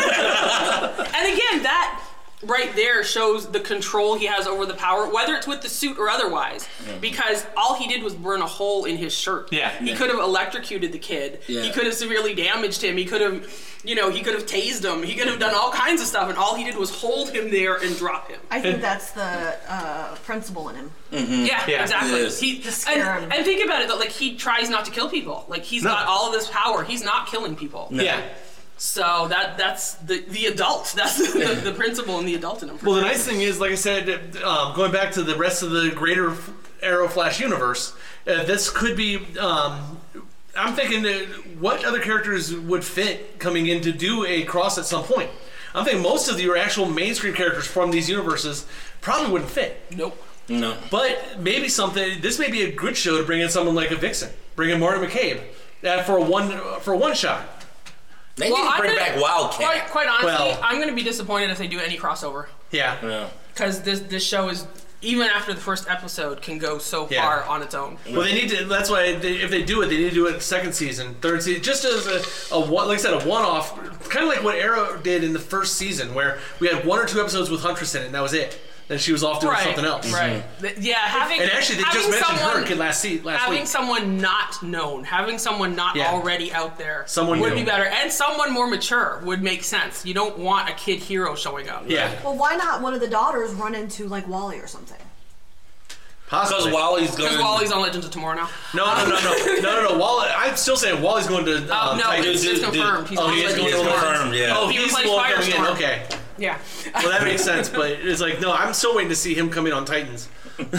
him. And again, that right there shows the control he has over the power, whether it's with the suit or otherwise. Mm-hmm. Because all he did was burn a hole in his shirt. Yeah. He yeah. could have electrocuted the kid. Yeah. He could have severely damaged him. He could have, you know, he could have tased him. He could have done all kinds of stuff, and all he did was hold him there and drop him. I think that's the uh, principle in him. Mm-hmm. Yeah, yeah, exactly. yes. He, to scare and, him. and think about it, though, like he tries not to kill people. Like he's No. got all of this power. He's not killing people. No. Yeah. So that that's the the adult. That's the, the principle in the adult in him. Well, the nice thing is, like I said, um, going back to the rest of the greater Arrow Flash universe, uh, this could be. Um, I'm thinking that what other characters would fit coming in to do a cross at some point. I'm thinking most of your actual mainstream characters from these universes probably wouldn't fit. Nope. No. But maybe something. This may be a good show to bring in someone like a Vixen, bring in Martin McCabe, uh, for a one for a one shot. They Well, need to I'm bring gonna- back Wildcat. Quite, quite honestly, Well- I'm going to be disappointed if they do any crossover. Yeah. Yeah. Because this this show is, even after the first episode, can go so Yeah. far on its own. Well, they need to. That's why they, if they do it, they need to do it second season, third season, just as a, a one, like I said, a one-off, kind of like what Arrow did in the first season, where we had one or two episodes with Huntress in it, and that was it. and she was off doing right, something else. Right. Th- Yeah, having And actually, they just having mentioned someone, her kid last se- last having week. someone not known, having someone not Yeah. already out there, Someone would new. be better, and someone more mature would make sense. You don't want a kid hero showing up. Yeah. Well, why not one of the daughters run into like Wally or something? Possibly. Because Wally's going. Because Wally's on Legends of Tomorrow now. No, no, no, no, no, no, no. Wally, I'm still saying Wally's going to. Um, Oh, no, Titans. it's, it's confirmed. He's oh, on he is Legends going of to Tomorrow. confirmed, yeah. Oh, He he's replaced the one coming in. Firestorm. Okay. Yeah. Well, that makes sense, but it's like, no, I'm still waiting to see him come in on Titans.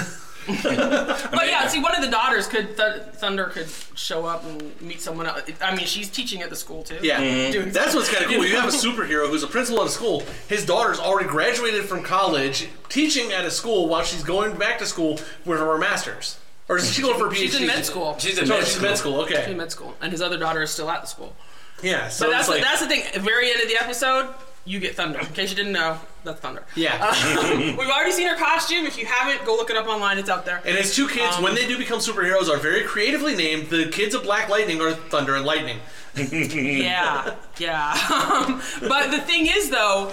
But yeah, see, one of the daughters could th- Thunder could show up and meet someone else. I mean, she's teaching at the school too. Yeah, Doing that's what's kind of cool. You have a superhero who's a principal at a school. His daughter's already graduated from college, teaching at a school while she's going back to school for her master's. Or is she going for a PhD? She's in med school. She's in No, med she's school. med school. Okay. She's in med school, and his other daughter is still at the school. Yeah. So But that's it's the, like, that's the thing. At the very end of the episode, you get Thunder. In case you didn't know, that's Thunder. yeah. Um, we've already seen her costume. If you haven't, go look it up online. It's out there. And his two kids, Um, when they do become superheroes, are very creatively named. The kids of Black Lightning are Thunder and Lightning. Yeah, yeah. Um, but the thing is, though,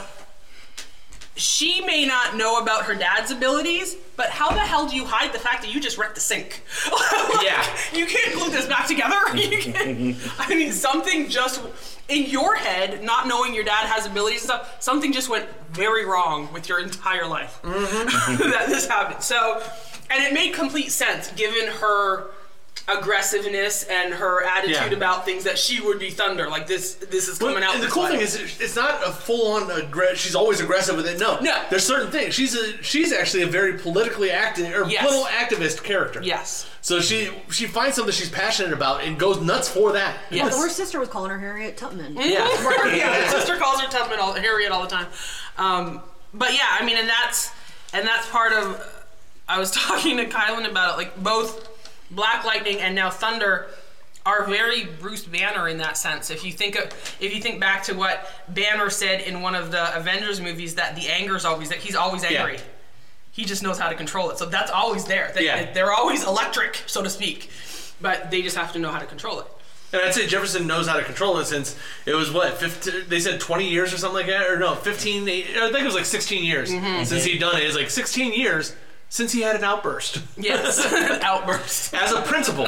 she may not know about her dad's abilities, but how the hell do you hide the fact that you just wrecked the sink? Like, Yeah. You can't glue this back together. You can't, I mean, something just, in your head, not knowing your dad has abilities and stuff, something just went very wrong with your entire life that this happened. So, and it made complete sense given her aggressiveness and her attitude Yeah. about things that she would be Thunder. Like this, this is But- coming out. and the this cool way. thing is, it- it's not a full-on aggression. She's always aggressive with it. No, No. There's certain things. She's a she's actually a very politically active or Yes. political activist character. yes, So she she finds something she's passionate about and goes nuts for that. yes. Her sister was calling her Harriet Tubman. Yeah. yeah, his sister calls her Tubman, all, Harriet, all the time. Um, but yeah, I mean, and that's and that's part of. I was talking to Kylan about it. Like both Black Lightning and now Thunder are very Bruce Banner in that sense. If you think of, if you think back to what Banner said in one of the Avengers movies, that the anger is always that he's always angry. Yeah. He just knows how to control it. So that's always there. They, Yeah. They're always electric, so to speak. But they just have to know how to control it. And I'd say Jefferson knows how to control it since it was what fifteen, they said twenty years or something like that, or no, fifteen. I think it was like sixteen years Mm-hmm. since he'd done it. It's like sixteen years since he had an outburst Yes, outburst. as a principal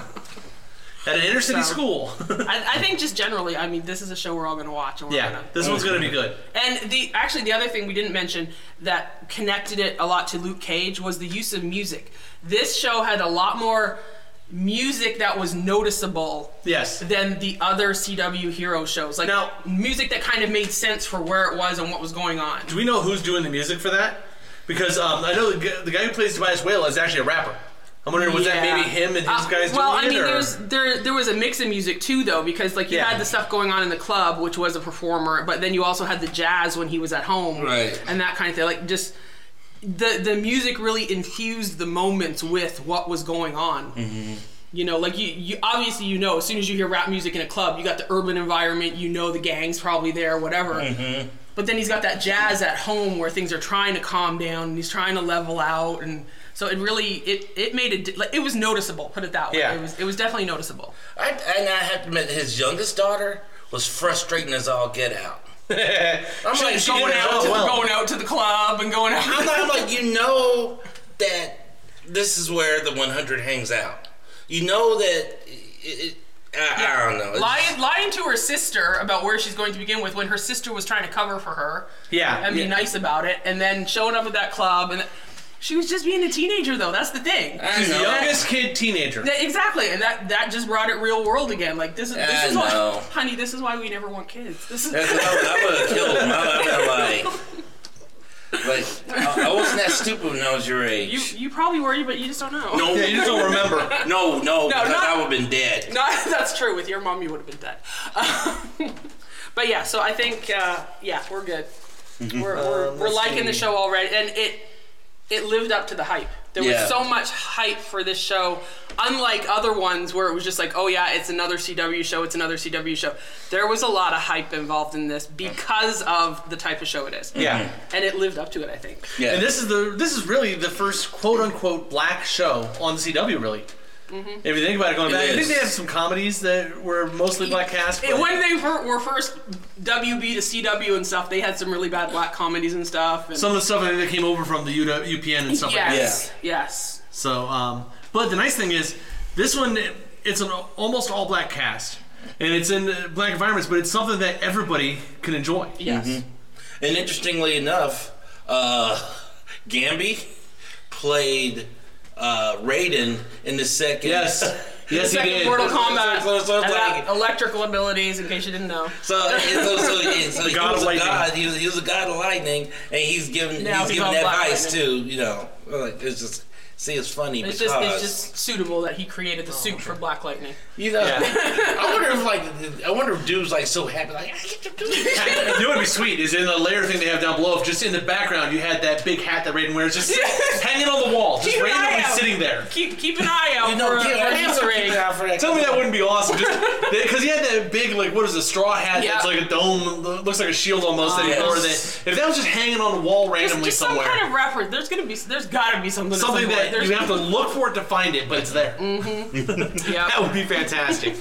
at an inner city So- school. I, I think just generally, I mean, this is a show we're all going to watch. And we're Yeah, gonna, this one's gonna be good. And the actually the other thing we didn't mention that connected it a lot to Luke Cage was the use of music. This show had a lot more music that was noticeable Yes. than the other C W hero shows. Like Now- music that kind of made sense for where it was and what was going on. Do we know who's doing the music for that? Because um, I know the, g- the guy who plays Tobias Whale is actually a rapper. I'm wondering, was that Yeah. maybe him and his Uh, guys well, doing I mean, it? Or? there's there there was a mix of music too, though, because like you Yeah. had the stuff going on in the club, which was a performer, but then you also had the jazz when he was at home, Right. and that kind of thing. Like just the the music really infused the moments with what was going on. Mm-hmm. You know, like you, you obviously you know as soon as you hear rap music in a club, you got the urban environment. You know the gang's probably there, whatever. Mm-hmm. But then he's got that jazz at home where things are trying to calm down and he's trying to level out, and so it really it it made it like it was noticeable. Put it that way. Yeah. It was it was definitely noticeable. I, and I have to admit, his youngest daughter was frustrating as all get out. I'm She- like, she Going did it out, so to, well. going out to the club and going out. I'm, like, I'm like, you know that this is where the one hundred hangs out. You know that it, it, I, I don't know. It's- Lying, lying to her sister about where she's going to begin with when her sister was trying to cover for her. Yeah. And be Yeah. nice about it, and then showing up at that club, and she was just being a teenager, though. That's the thing. I She's the know. youngest kid teenager. Yeah, exactly, and that that just brought it real world again. Like this is this I is know. why, honey. This is why we never want kids. This is. That's- I would have killed him. I would have like, like I, I wasn't that stupid when I was your age. You you probably were, but you just don't know. no, Yeah, you just don't remember. no, no, because not- I would have been dead. No, that's true. With your mom, you would have been dead. Um, but yeah, so I think uh, yeah, we're good. We're we're, Um, we're let's liking see. the show already, and it it lived up to the hype. There Yeah. was so much hype for this show, unlike other ones where it was just like, oh yeah, it's another C W show, it's another C W show. There was a lot of hype involved in this because of the type of show it is. Yeah. And it lived up to it, I think. Yeah. And this is the this is really the first quote unquote black show on the C W, really. Mm-hmm. If you think about it, going It back, I think is. they have some comedies that were mostly black cast. It- but- when they were, were first W B to C W and stuff, they had some really bad black comedies and stuff. And Some of the stuff I think that came over from the U P N and stuff like that. yes, yes. So, um, but the nice thing is, this one, it's an almost all black cast. And it's in black environments, but it's something that everybody can enjoy. Yes. Mm-hmm. And interestingly enough, uh, Gamby played uh, Raiden in the second. Yes. Yes, he Second did. Mortal Kombat. So- so- so it's and like- that electrical abilities, in case you didn't know. So, so, so, so The he god was of a lightning. god. He was, he was a god of lightning, and he's giving Now he's he's giving all black advice lightning. too. You know, like it's just see, it's funny It's because just, it's just suitable that he created the suit for Black Lightning. you know. Yeah. I wonder if like I wonder if dude's like so happy like I get to do this. You know what would be sweet is in the layer thing they have down below, if just in the background you had that big hat that Raiden wears just hanging on the wall, just Keep an eye randomly out. sting there. Keep keep an eye out You know, for a, yeah, for I an am Easter keeping egg. an eye for that. Tell me that wouldn't be awesome, because he had that big, like, what is a straw hat Yeah. that's like a dome, looks like a shield almost. Oh, that he yes. wore that, if that was just hanging on the wall Just, randomly just some somewhere, kind of reference. There's gonna be, there's gotta be something. at something some point. that There's, you have to look for it to find it, but it's there. Yeah. That would be fantastic.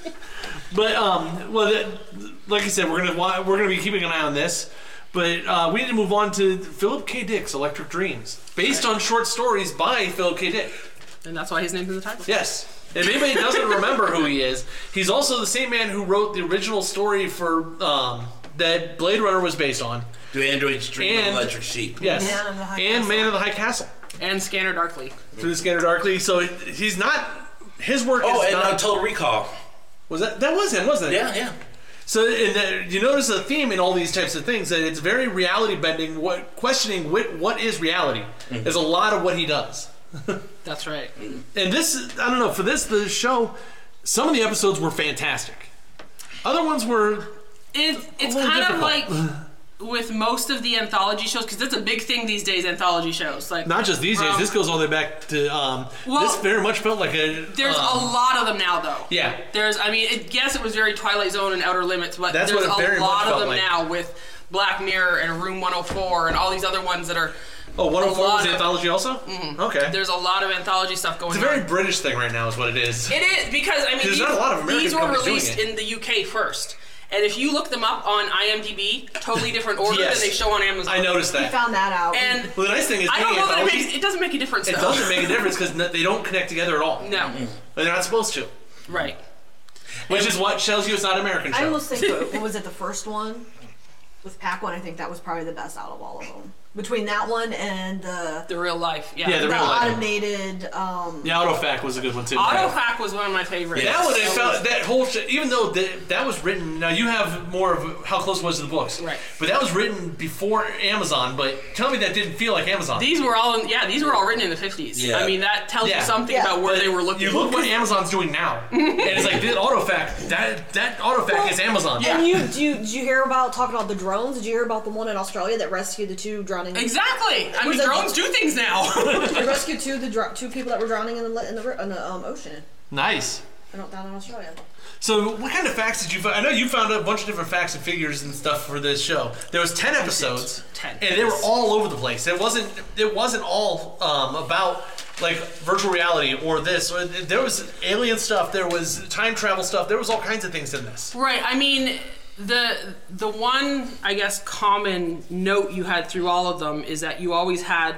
But um, well, that, like I said, we're gonna wa- we're gonna be keeping an eye on this. But uh, we need to move on to Philip K. Dick's Electric Dreams, based on short stories by Philip K. Dick. And that's why his name's in the title. Yes. If anybody doesn't remember who he is, he's also the same man who wrote the original story for um, that Blade Runner was based on. Do androids dream of And- electric sheep? Yes. Man of the High and Castle. Man of the High Castle. And Scanner Darkly. Through the Scanner Darkly. So it, he's not. His work Oh, is and not. uh, Total Recall. was that that was him, wasn't it? Yeah, yeah. So and that, you notice a theme in all these types of things that it's very reality bending. What questioning what what is reality Mm-hmm. is a lot of what he does. That's right. And this, I don't know, for this the show, some of the episodes were fantastic. Other ones were It, it's little kind difficult. of like with most of the anthology shows, because that's a big thing these days. Anthology shows, like not just these days. um, This goes all the way back to. Um, Well, this very much felt like a. There's um, a lot of them now, though. Yeah. There's, I mean, it, yes, it was very Twilight Zone and Outer Limits, but That's there's what it very a much lot of felt them like. now with Black Mirror and Room one oh four and all these other ones that are. Oh, one oh four a lot was of- anthology also? Mm-hmm. Okay. There's a lot of anthology stuff going It's a very on. British thing right now is what it is. It is, because, I mean, There's these, not a lot of American these were companies doing released it. in the U K first. And if you look them up on IMDb, totally different order Yes. than they show on Amazon. I noticed He that. found that out. And Well, the nice thing is I don't being know that it anthology, makes, it doesn't make a difference, it though. doesn't make a difference because they don't connect together at all. No. And they're not supposed to. Right. Which is what tells you it's not an American I show. almost think, what was it, the first one? With Pac One, I think that was probably the best out of all of them. Between that one and the, The real life, yeah. Yeah, the the real life. automated, um, The Autofac was a good one too. Autofac was one of my favorites. That one, I That felt was- that whole sh- even though that, that was written. Now you have more of how close it was to the books, Right. But that was written before Amazon. But tell me that didn't feel like Amazon. These were all, in, yeah, these were all written in the fifties. Yeah. I mean, that tells Yeah. you something Yeah. about where they were looking. You look what Amazon's doing now, and it's like this Autofac. That that Autofac is Amazon. Yeah. And you, did you, did you hear about, talking about the drones, did you hear about the one in Australia that rescued the two drowning? Exactly. I mean, Was that- drones do things now. They rescued two the dr- two people that were drowning in the in the, ri- in the um, ocean. Nice. I don't down in Australia. So, what kind of facts did you find? I know you found a bunch of different facts and figures and stuff for this show. There was ten episodes, Ten. and they were all over the place. It wasn't. It wasn't all um, about like virtual reality or this. Or there was alien stuff. There was time travel stuff. There was all kinds of things in this. Right. I mean, the the one, I guess, common note you had through all of them is that you always had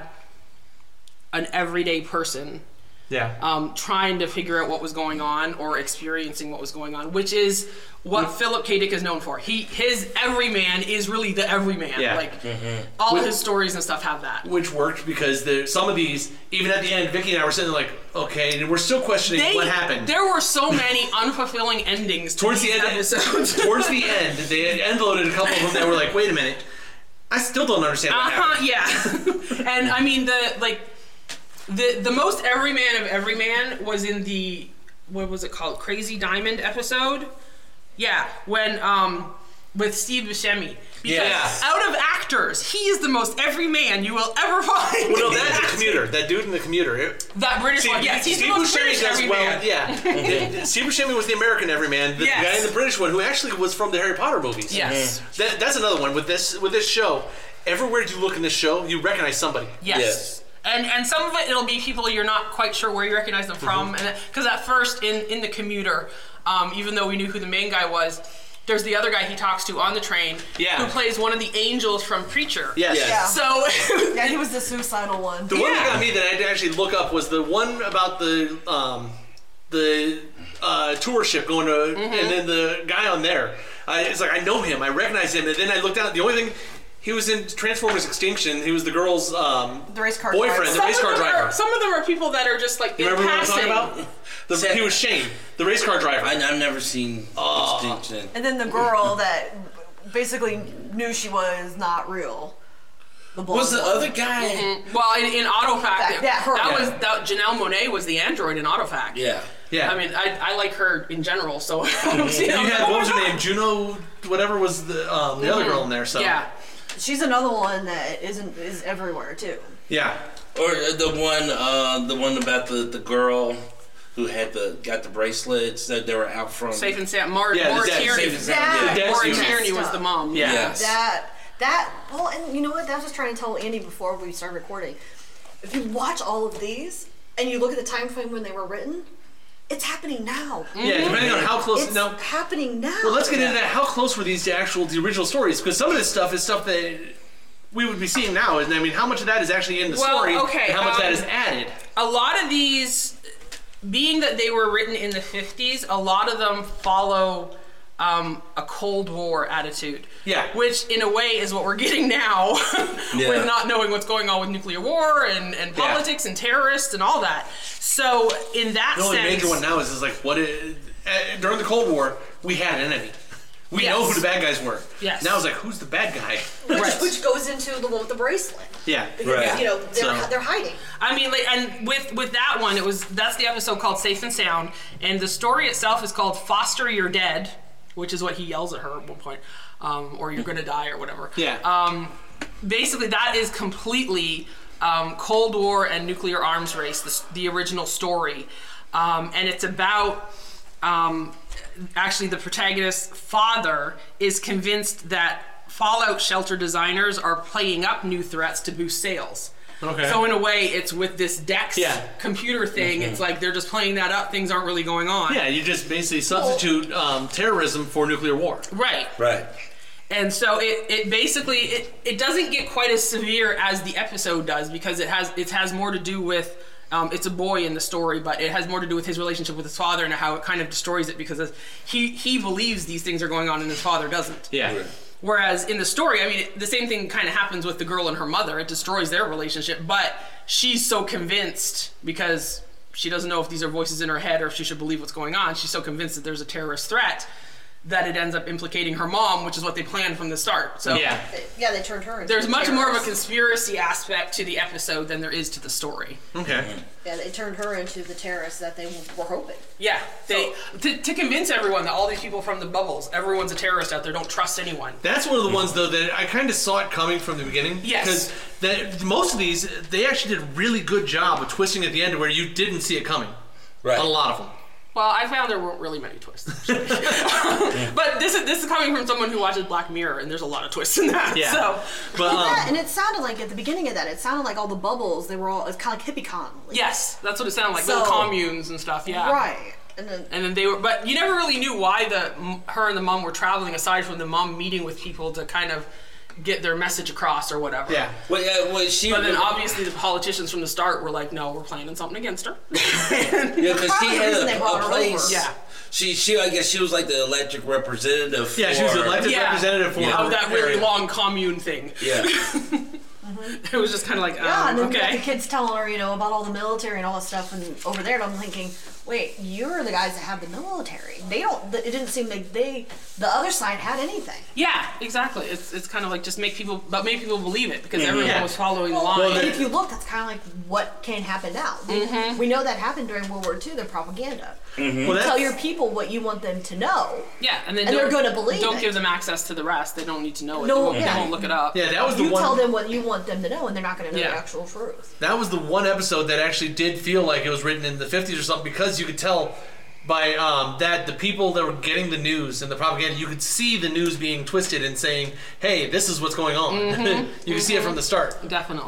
an everyday person Yeah. um, trying to figure out what was going on or experiencing what was going on, which is what Philip K. Dick is known for. He his everyman is really the everyman. Yeah. Like all Which- his stories and stuff have that. Which worked because there some of these, even at the end, Vicky and I were sitting there like, okay, and we're still questioning They- what happened. There were so many unfulfilling endings to Towards the these end, episodes. towards the end, they had end loaded a couple of them that were like, wait a minute, I still don't understand what Uh-huh, happened. yeah. And I mean the like the the most everyman of everyman was in the what was it called? Crazy Diamond episode? Yeah, when um with Steve Buscemi. Because Yeah. out of actors, he is the most everyman you will ever find. Well, no, that the commuter, that dude in the commuter. It, That British See, one, yes, he's Steve the most Buscemi British does everyman. well. Yeah, Steve Buscemi was the American everyman. The Yes. guy in the British one, who actually was from the Harry Potter movies. Yes. That, that's another one with this with this show. Everywhere you look in this show, you recognize somebody. Yes. Yes. And and some of it, it'll be people you're not quite sure where you recognize them from. Mm-hmm. And because at first, in, in The Commuter, um, even though we knew who the main guy was, there's the other guy he talks to on the train Yeah. who plays one of the angels from Preacher. Yes. Yes. Yeah. So, Yeah, he was the suicidal one. The one that Yeah. got me that I had to actually look up was the one about the um, the uh, tour ship going to, Mm-hmm. and then the guy on there. I, it's like I know him, I recognize him, and then I looked down. The only thing he was in Transformers Extinction. He was the girl's um, The race car boyfriend, driver. the race some, car of them driver. are, some of them are people that are just like You in remember what I'm passing. talking about? The, he was Shane, the race car driver. I, I've never seen Oh. Extinction. And then the girl that basically knew she was not real. The blonde Was the one. other guy? Mhm. Well, in, in AutoFac, Fact, yeah, her. that Yeah. was that Janelle Monáe was the android in AutoFac. Yeah. Yeah. I mean, I, I like her in general, so I don't see You how had that- what was her name? Juno, whatever was the um, the other girl in there. So Yeah. She's another one that isn't is everywhere too. yeah. Or the one, uh, the one about the, the girl who had the got the bracelets that they were out from. Safe and Sound. Mar- Yeah, the Maura dead- Tierney. Safe and Sound, That yeah. The dead Maura student. Tierney was the mom. Yeah. Yes. That that well, and you know what? That was just trying to tell Andy before we started recording. If you watch all of these and you look at the time frame when they were written, it's happening now. Yeah, depending on how close. It's no. happening now. Well, let's get into that. How close were these to actual the original stories? Because some of this stuff is stuff that we would be seeing now. And I mean, how much of that is actually in the Well, story? okay, And how much of that um, is added? A lot of these, being that they were written in the fifties, a lot of them follow um, a Cold War attitude. Yeah. Which, in a way, is what we're getting now Yeah. with not knowing what's going on with nuclear war and, and Yeah. politics and terrorists and all that. So, in that The only sense... major one now is, is like what it, uh, during the Cold War we had an enemy. We Yes. know who the bad guys were. Yes. Now it's like who's the bad guy? which, Right. which goes into the one with the bracelet. Yeah. Because Right. you know they're So- they're hiding. I mean, like, and with with that one, it was that's the episode called Safe and Sound, and the story itself is called Foster You're Dead, which is what he yells at her at one point, um, or you're gonna die or whatever. Yeah. Um, basically, that is completely um, Cold War and nuclear arms race, the, the original story, um, and it's about. Um, actually, the protagonist's father is convinced that Fallout shelter designers are playing up new threats to boost sales. Okay. So in a way, it's with this Dex Yeah. computer thing. It's like they're just playing that up. Things aren't really going on. Yeah, you just basically substitute um, terrorism for nuclear war. Right. Right. And so it, it basically it, it doesn't get quite as severe as the episode does because it has it has more to do with um, it's a boy in the story, but it has more to do with his relationship with his father and how it kind of destroys it because he he believes these things are going on and his father doesn't. Yeah. Right. Whereas in the story, I mean, it, the same thing kind of happens with the girl and her mother. It destroys their relationship, but she's so convinced because she doesn't know if these are voices in her head or if she should believe what's going on. She's so convinced that there's a terrorist threat that it ends up implicating her mom, which is what they planned from the start. So Yeah. Yeah, they turned her into there's a much more of a terrorist. conspiracy aspect to the episode than there is to the story. Okay. Yeah, they turned her into the terrorist that they were hoping. Yeah, they to, to convince everyone that all these people from the bubbles, everyone's a terrorist out there, don't trust anyone. That's one of the ones though that I kind of saw it coming from the beginning. Yes. Because that most of these they actually did a really good job of twisting at the end where you didn't see it coming. Right. A lot of them. Well, I found there weren't really many twists. But this is this is coming from someone who watches Black Mirror, and there's a lot of twists in that. Yeah. So But um, Yeah, and it sounded like at the beginning of that, it sounded like all the bubbles, they were all, it's kind of like hippie-con. Like, yes, that's what it sounded like. So- Little communes and stuff. Yeah. Right. And then, And then they were, but you never really knew why the her and the mom were traveling, aside from the mom meeting with people to kind of get their message across or whatever. yeah. Well, yeah, well, she. But then obviously the politicians from the start were like, no, we're planning something against her. Yeah, because she Probably the had reason a, they brought a her place. over. Yeah. She, she, I guess she was like the electric representative. Yeah, she was for- an elected Yeah. representative for Yeah. Of that really area. long commune thing. Yeah. It was just kind of like, yeah, um, and then we got the okay. kids telling her, you know, about all the military and all that stuff, and over there, and I'm thinking, wait, you're the guys that have the military. They don't, it didn't seem like they, the other side had anything. Yeah, exactly. It's it's kind of like just make people, but make people believe it because everyone Yeah. was following the Well, line. and if you look, that's kind of like what can happen now. We- We know that happened during World War Two, their propaganda. Well, that's, Tell your people what you want them to know. yeah, and then and they're don't- gonna believe Don't it. give them access to the rest. They don't need to know it. No, they, won't, yeah. they won't look it up. yeah, that was the You one. tell them what you want them to know, and they're not going to know Yeah. the actual truth. That was the one episode that actually did feel like it was written in the fifties or something because you could tell by um, that the people that were getting the news and the propaganda, you could see the news being twisted and saying, hey, this is what's going on. You can see it from the start. Definitely.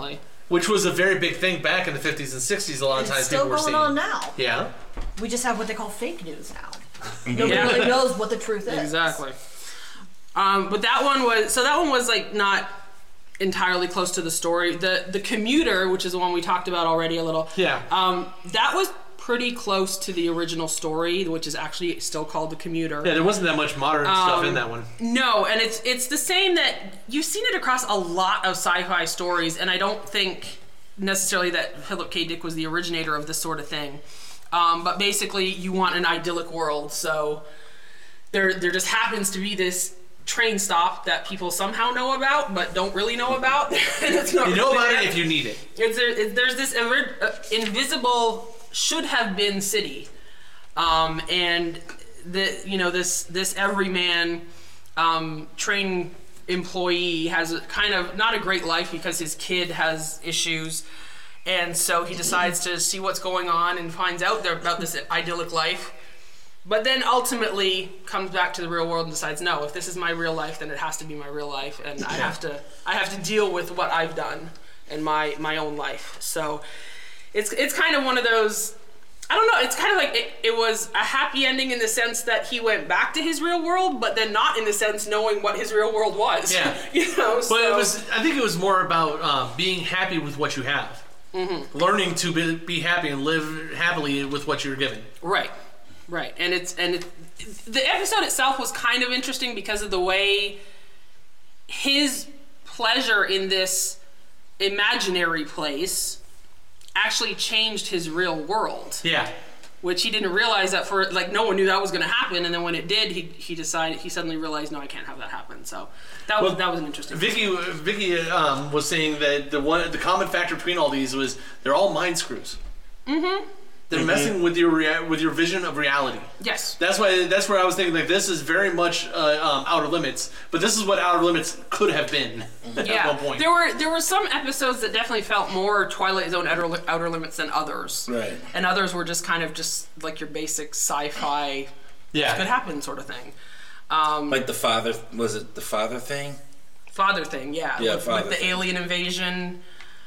which was a very big thing back in the fifties and sixties. A lot of It's times still people were going seeing. on now. Yeah. We just have what they call fake news now. Nobody Yeah. really knows what the truth is. Exactly. Um, but that one was so that one was like not entirely close to the story. The the commuter, which is the one we talked about already a little. Yeah. Um, that was pretty close to the original story, which is actually still called The Commuter. Yeah, there wasn't that much modern Um, stuff in that one. No, and it's it's the same that you've seen it across a lot of sci-fi stories, and I don't think necessarily that Philip K. Dick was the originator of this sort of thing. Um, but basically, you want an idyllic world, so there there just happens to be this train stop that people somehow know about but don't really know about. And it's not You know really about there. it if you need it. It's a, it, there's this inver- uh, invisible should have been city, um, and the you know this this everyman um, train employee has a, kind of not a great life because his kid has issues, and so he decides to see what's going on and finds out there about this idyllic life. But then ultimately comes back to the real world and decides, no, if this is my real life, then it has to be my real life, and I have to I have to deal with what I've done in my my own life. So it's it's kind of one of those, I don't know, it's kind of like it, it was a happy ending in the sense that he went back to his real world, but then not in the sense knowing what his real world was. Yeah. You know, so. But it was. I think it was more about uh, being happy with what you have, Mm-hmm. learning to be, be happy and live happily with what you're given. Right, right, and it's and it, the episode itself was kind of interesting because of the way his pleasure in this imaginary place actually changed his real world. Yeah. Which he didn't realize that for like no one knew that was going to happen, and then when it did, he he decided he suddenly realized no, I can't have that happen. So that was Well, that was an interesting. Vicky Vicky um, was saying that the one the common factor between all these was they're all mind screws. Mm-hmm. They're messing with your rea- with your vision of reality. Yes. That's why. That's where I was thinking. Like this is very much uh, um, Outer Limits, but this is what Outer Limits could have been at Yeah, one point. there were there were some episodes that definitely felt more Twilight Zone outer, outer limits than others, Right. and others were just kind of just like your basic sci-fi, Yeah. could happen sort of thing. Um, Like the father, was it the father thing? father thing, yeah, Yeah, with, father with the thing. alien invasion.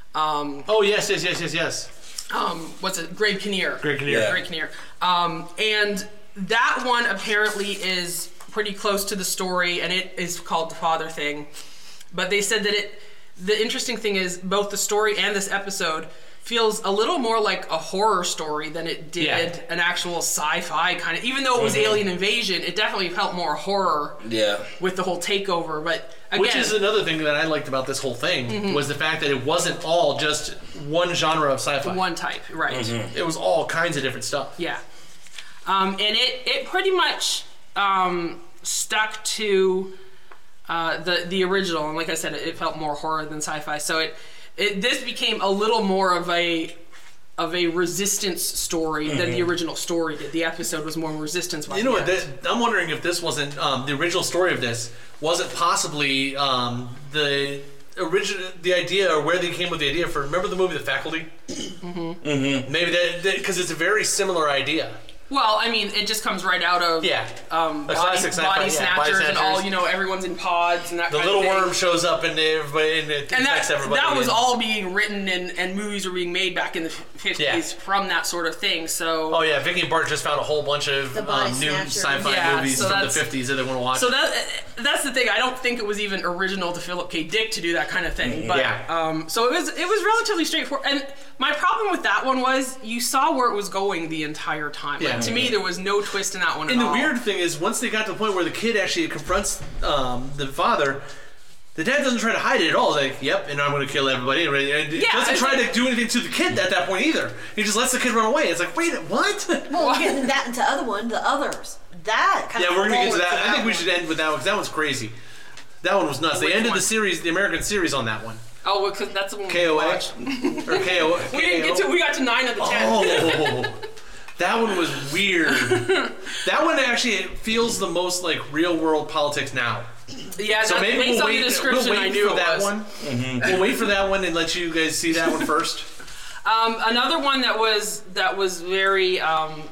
Um, Oh yes, yes, yes, yes, yes. um, what's it? Great Kinnear. Great Kinnear. Yeah. Great Kinnear. Um, and that one apparently is pretty close to the story, and it is called the father thing. But they said that it. The interesting thing is both the story and this episode feels a little more like a horror story than it did Yeah. an actual sci-fi kind of. Even though it was Mhm. alien invasion, it definitely felt more horror Yeah. with the whole takeover. But again, Which is another thing that I liked about this whole thing Mhm. was the fact that it wasn't all just one genre of sci-fi. one type, right? It was all kinds of different stuff. Yeah. Um, and it, it pretty much um, stuck to uh, the the original, and like I said, it, it felt more horror than sci-fi. So it, it this became a little more of a of a resistance story than the Mhm. original story did. The episode was more resistance. By You know the what? end. That, I'm wondering if this wasn't um, the original story of this wasn't possibly um, the original the idea or where they came with the idea for. Remember the movie The Faculty? Mm-hmm. Mm-hmm. Maybe that because it's a very similar idea. Well, I mean, it just comes right out of Yeah. um, A body, classic sci-fi, body, yeah, snatchers body and all. snatchers. You know, everyone's in pods and that. The kind little of thing. worm shows up and everybody and it And infects that, everybody. that was and- all being written and, and movies were being made back in the fifties Yeah. from that sort of thing. So Oh yeah, Vicky and Bart just found a whole bunch of The Body um, new Snatchers. sci-fi Yeah, movies so from the that's- fifties that they want to watch. So that that's the thing. I don't think it was even original to Philip K. Dick to do that kind of thing. But Yeah. um, so it was it was relatively straightforward. And my problem with that one was you saw where it was going the entire time. Like, Yeah. to me, there was no twist in that one. And at the all. weird thing is, once they got to the point where the kid actually confronts um, the father, the dad doesn't try to hide it at all. He's like, "Yep, and I'm going to kill everybody." And he Yeah, doesn't it's try like- to do anything to the kid at that point either. He just lets the kid run away. It's like, wait, what? Well, getting that into other one, the others. That kind yeah, of we're going to get to forward that. I think we one. should end with that one because that one's crazy. That one was nuts. They Which ended one? the series, the American series, on that one. Oh, well, because that's the one K O we A watched. or K O. We didn't get to. We got to nine of the ten. Oh, that one was weird. That one actually feels the most like real world politics now. Yeah, So that, maybe based we'll on wait, the description, we'll wait I knew for it that was. one. We'll wait for that one and let you guys see that one first. Um, another one that was that was very um,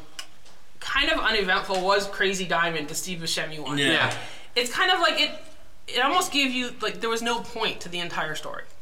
kind of uneventful was Crazy Diamond, the Steve Buscemi one. Yeah. It's kind of like it. It almost gave you like there was no point to the entire story.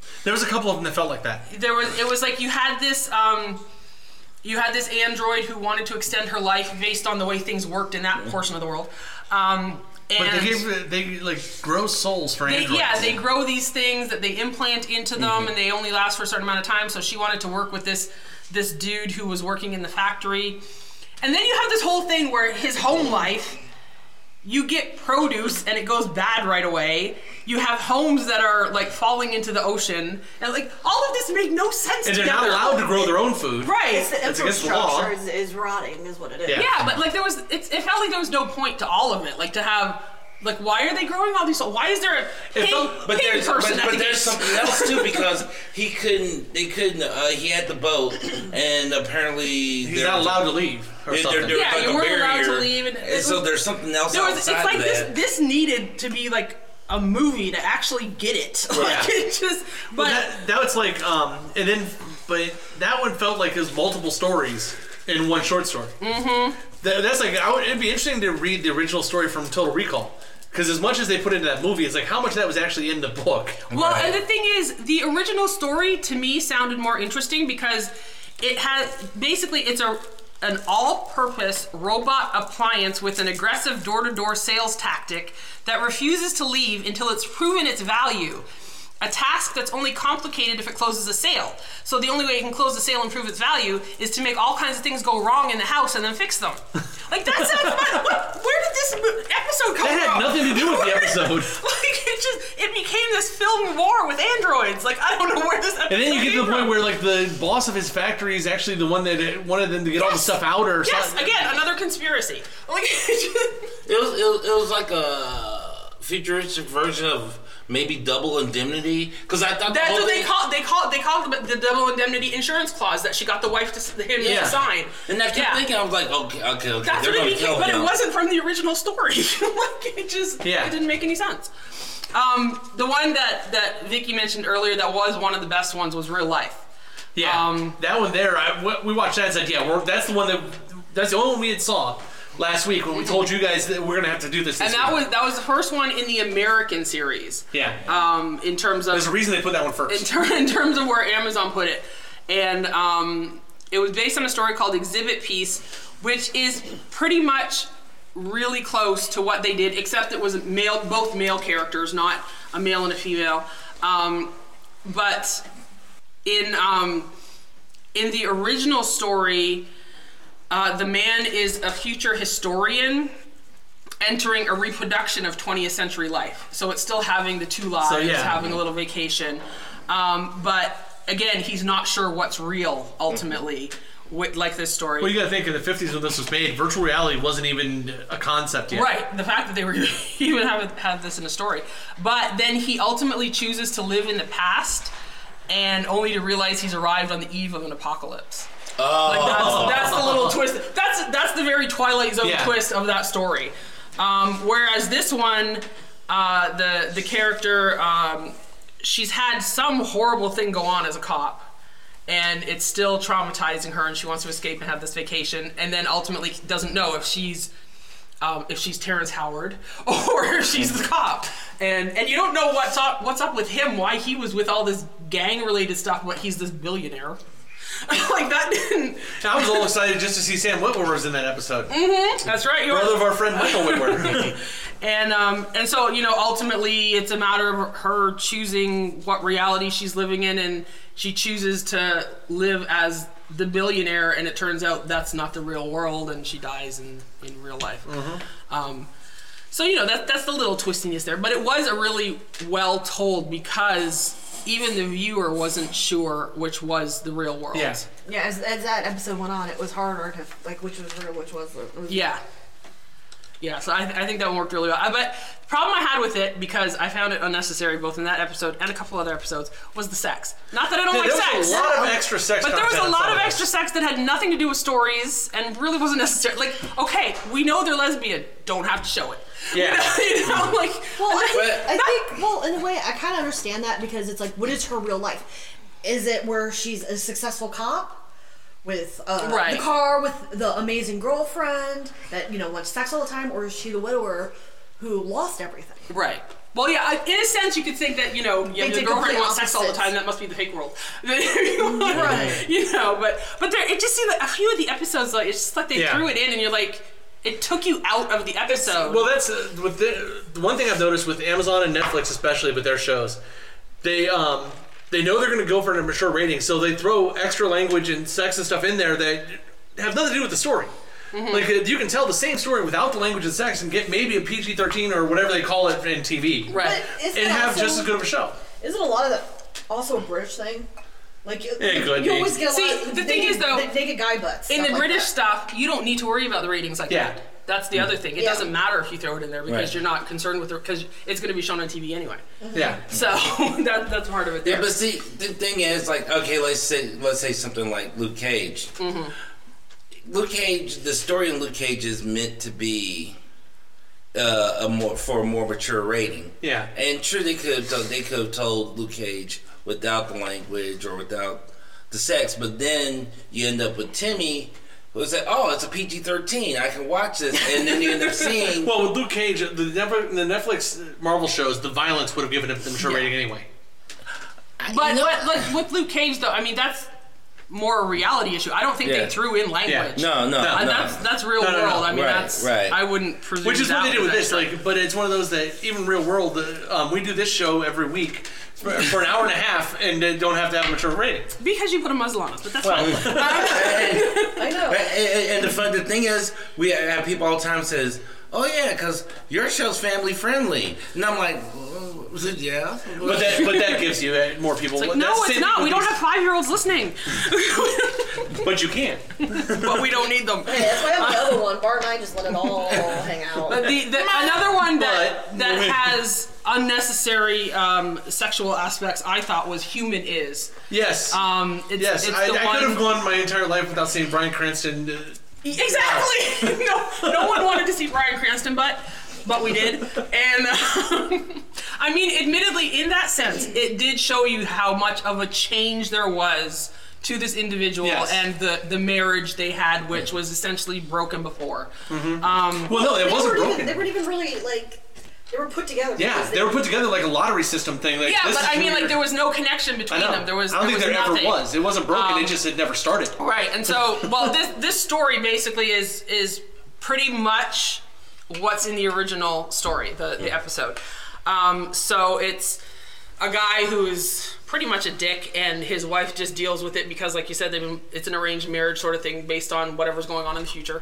There was a couple of them that felt like that. There was. It was like you had this. Um, you had this android who wanted to extend her life based on the way things worked in that portion of the world. Um, and but they gave they like grow souls for they, androids. yeah, they grow these things that they implant into them, mm-hmm. and they only last for a certain amount of time. So she wanted to work with this this dude who was working in the factory, and then you have this whole thing where his home life. You get produce and it goes bad right away. You have homes that are like falling into the ocean, and like all of this made no sense. And together. they're not allowed to grow their own food. Right? It's the That's against the law. infrastructure is, is rotting, is what it is. Yeah, yeah but like there was, it's, it felt like there was no point to all of it. Like to have, like why are they growing all these? Why is there a pig, but pig there's person but, at but the there's gate? something else too because he couldn't. They couldn't. Uh, he had the boat, and apparently he's not allowed to leave. Or there, something. there yeah, like you a weren't barrier, allowed to leave, and, and so there's something else there was, outside it's like of this. that. This needed to be like a movie to actually get it. Like Yeah. it just, but well, that, that was like, um, and then, but that one felt like it was multiple stories in one short story. Mm-hmm. That, that's like, I would, it'd be interesting to read the original story from Total Recall. Because as much as they put into that movie, it's like how much of that was actually in the book. Well, right. And the thing is, the original story to me sounded more interesting because it had basically it's a an all-purpose robot appliance with an aggressive door-to-door sales tactic that refuses to leave until it's proven its value. A task that's only complicated if it closes a sale. So the only way it can close the sale and prove its value is to make all kinds of things go wrong in the house and then fix them. Like that sounds fun. What, where did this episode come that from? That had nothing to do with the episode. Like it just it became this film war with androids. Like I don't know where this episode And then you get to the from. point where like the boss of his factory is actually the one that wanted them to get yes. all the stuff out or yes. something. Yes, again another conspiracy. Like it was it was, it was like a futuristic version of. Maybe double indemnity, because I thought that's the what they thing, call they call they called it the double indemnity insurance clause that she got the wife to him yeah. to sign. And I kept yeah. thinking, I was like, okay, okay, okay. That's they're what it gonna became, kill but him. it wasn't from the original story. Like it just yeah. it didn't make any sense. Um, the one that that Vicky mentioned earlier that was one of the best ones was Real Life. Yeah, um, that one there. I, we watched that and said, yeah, we're, that's the one that that's the only one we had saw. Last week when we told you guys that we're gonna have to do this, this and that week. was that was the first one in the American series. Yeah. Um, in terms of there's a reason they put that one first. In, ter- in terms of where Amazon put it, and um, it was based on a story called Exhibit Piece, which is pretty much really close to what they did, except it was male, both male characters, not a male and a female. Um, but in um, in the original story. Uh, the man is a future historian entering a reproduction of twentieth century life. So it's still having the two lives, so, yeah. having a little vacation. Um, but again, he's not sure what's real ultimately, with, like this story. Well, you gotta think in the fifties when this was made, virtual reality wasn't even a concept yet. Right, the fact that they were even have, have this in a story. But then he ultimately chooses to live in the past and only to realize he's arrived on the eve of an apocalypse. Oh. Like that's, that's the little twist. That's that's the very Twilight Zone yeah. twist of that story. Um, whereas this one, uh, the the character, um, she's had some horrible thing go on as a cop, and it's still traumatizing her, and she wants to escape and have this vacation, and then ultimately doesn't know if she's um, if she's Terrence Howard or if she's the cop, and and you don't know what's up what's up with him, why he was with all this gang related stuff, but he's this billionaire. Like that didn't. I was all excited just to see Sam Witwer was in that episode. Mm-hmm. That's right. You Brother are. of our friend Michael Witwer. and um, and so you know, ultimately, it's a matter of her choosing what reality she's living in, and she chooses to live as the billionaire, and it turns out that's not the real world, and she dies in, in real life. Mm-hmm. Um, so you know that that's the little twistiness there, but it was a really well told because. Even the viewer wasn't sure which was the real world. Yeah, yeah. As, as that episode went on, it was harder to like which was real, which was. was yeah, yeah. So I, I think that one worked really well. I, but the problem I had with it, because I found it unnecessary both in that episode and a couple other episodes, was the sex. Not that I don't yeah, like there sex. was a lot of extra sex. But there was a lot of this. extra sex that had nothing to do with stories and really wasn't necessary. Like, okay, we know they're lesbian. Don't have to show it. Yeah. You know, like, well, I think, not, I think, well, in a way, I kind of understand that because it's like, what is her real life? Is it where she's a successful cop with uh, right. the car with the amazing girlfriend that, you know, wants sex all the time, or is she the widower who lost everything. Right. Well, yeah, I- in a sense, you could think that, you know, you have They your did girlfriend complete wants sex all the opposites. time. That must be the fake world. Right. You know, but but there, it just seemed like a few of the episodes, like it's just like they Yeah. threw it in, and you're like, it took you out of the episode. Well, that's uh, with the, the one thing I've noticed with Amazon and Netflix, especially with their shows, they um they know they're going to go for a mature rating, so they throw extra language and sex and stuff in there that have nothing to do with the story. Mm-hmm. Like uh, you can tell the same story without the language and sex and get maybe a P G thirteen or whatever they call it in T V, Right. But isn't and it have also- just as good of a show. Isn't a lot of that also a British thing? Like you, It could you be. always get a See, lot of the thing naked- is, though, naked guy butts. in stuff the like British that. stuff, you don't need to worry about the ratings like Yeah. that. That's the other thing. It Yeah. doesn't matter if you throw it in there because Right. you're not concerned with it because it's going to be shown on T V anyway. Yeah. So that, that's part of it. Yeah, There. but see, the thing is, like, okay, let's say let's say something like Luke Cage. Mm-hmm. Luke Cage, the story in Luke Cage is meant to be uh, a more for a more mature rating. Yeah. And true, they could have told, they could have told Luke Cage without the language or without the sex, but then you end up with Timmy, who said, "Oh, it's a P G thirteen. I can watch this," and then you end up seeing. Well, with Luke Cage, the, Netflix- the Netflix Marvel shows, the violence would have given it the mature Yeah. rating anyway. But, you know- but like with Luke Cage, though, I mean that's more a reality issue. I don't think Yeah. they threw in language. No, no, Uh, no. That's that's real No, no, no. world. I mean, Right, that's right. I wouldn't presume. Which is what that they do was with this, extra. like, but it's one of those that even real world, uh, um, we do this show every week for, for an hour and a half and uh, don't have to have a mature rating. because you put a muzzle on us, but that's Well, fine. and, I know. and, and the fun the thing is, we have people all the time says, "Oh yeah, because your show's family friendly," and I'm like, well, "Yeah." But that, but that gives you uh, more people. It's like, that's no, the it's same not. thing We with don't have five-year-olds listening, these- But you can. but we don't need them. Hey, that's why I have the other one. Bart and I just let it all hang out. But the, the another one that But- that has unnecessary um, sexual aspects, I thought, was Human Is. Yes. Um, it's, yes. it's I, the I one. could have gone my entire life without seeing Bryan Cranston. Uh, Exactly. no, no one wanted to see Bryan Cranston, but but we did. And um, I mean, admittedly, in that sense, it did show you how much of a change there was to this individual Yes. and the the marriage they had, which was essentially broken before. Um, well, no, it they wasn't weren't broken. even, they weren't even really like they were put together. Yeah, because they were put together like a lottery system thing. Like, yeah, this but is I mean, who like you're- there was no connection I between know. them. There was. I don't there think was there nothing. ever was. It wasn't broken. Um, it just had never started. Right, and so, well, this this story basically is is pretty much what's in the original story, the, the episode. Um, so it's a guy who's pretty much a dick, and his wife just deals with it because, like you said, they've been, it's an arranged marriage sort of thing based on whatever's going on in the future.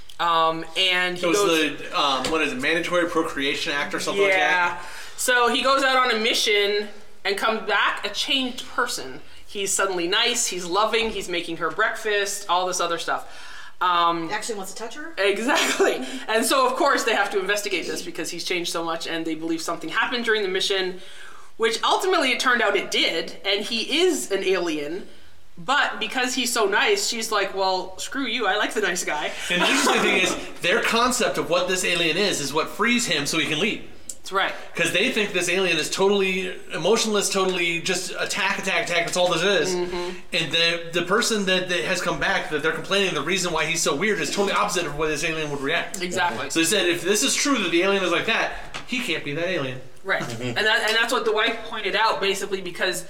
Um, and he It was goes, the um, what is it, Mandatory Procreation Act or something like yeah. that. So he goes out on a mission and comes back a changed person. He's suddenly nice. He's loving. He's making her breakfast. All this other stuff. Um, actually wants to touch her. Exactly. And so, of course, they have to investigate this because he's changed so much, and they believe something happened during the mission, which ultimately it turned out it did, and he is an alien. But because he's so nice, she's like, well, screw you, I like the nice guy. And the interesting thing is, their concept of what this alien is is what frees him so he can leave. That's right. Because they think this alien is totally emotionless, totally just attack, attack, attack. That's all this is. Mm-hmm. And the the person that, that has come back, that they're complaining, the reason why he's so weird is totally opposite of the way this alien would react. Exactly. So they said, if this is true that the alien is like that, he can't be that alien. Right. And that, and that's what the wife pointed out, basically, because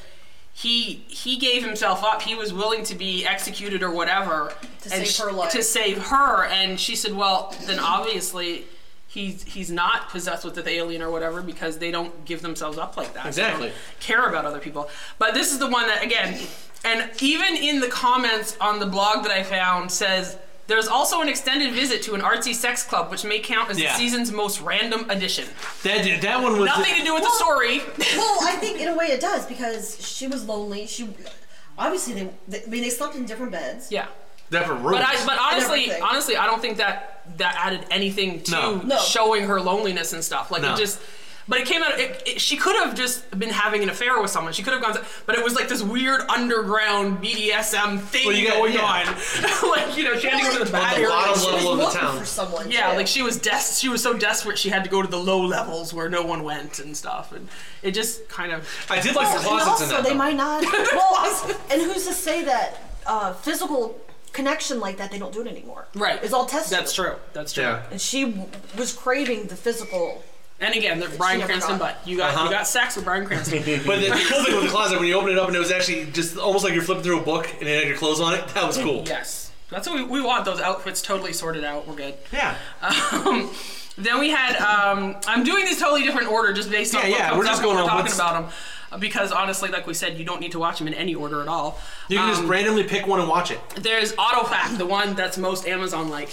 he he gave himself up. He was willing to be executed or whatever To and save her life. To save her, and she said, "Well, then obviously he's he's not possessed with the alien or whatever because they don't give themselves up like that. Exactly. They don't care about other people." But this is the one that, again, and even in the comments on the blog that I found says, there's also an extended visit to an artsy sex club, which may count as Yeah. the season's most random addition. That that one was Nothing to do with the story. Well, I think in a way it does because she was lonely. She obviously they, they I mean they slept in different beds. Yeah. different rooms. But I, but honestly, everything. honestly, I don't think that that added anything to No. No. showing her loneliness and stuff. Like No. it just, but it came out. It, it, she could have just been having an affair with someone. She could have gone, to, but it was like this weird underground B D S M thing Well, you got- going yeah. on. Like, you know, she had to go to the bad On the bottom areas. level of the looking town. for someone. Yeah, too. like she was des- she was so desperate she had to go to the low levels where no one went and stuff, and it just kind of. I did like Well, the and closets in also that. they though. might not. Well, and who's to say that uh, physical connection like that they don't do it anymore? Right. It's all tested. That's true. That's true. Yeah. And she w- was craving the physical And again, the Bryan never Cranston got. butt. You got Uh-huh. you got sex with Bryan Cranston. But the, the cool thing with the closet, when you open it up and it was actually just almost like you're flipping through a book and it had your clothes on it, that was cool. Yes. That's what we, we want, those outfits totally sorted out. We're good. Yeah. Um, then we had, um, I'm doing these totally different order just based on Yeah, what yeah, comes we're just up when going we're on talking what's- about them. Because honestly, like we said, you don't need to watch them in any order at all. You can just Um, randomly pick one and watch it. There's AutoFac, the one that's most Amazon-like.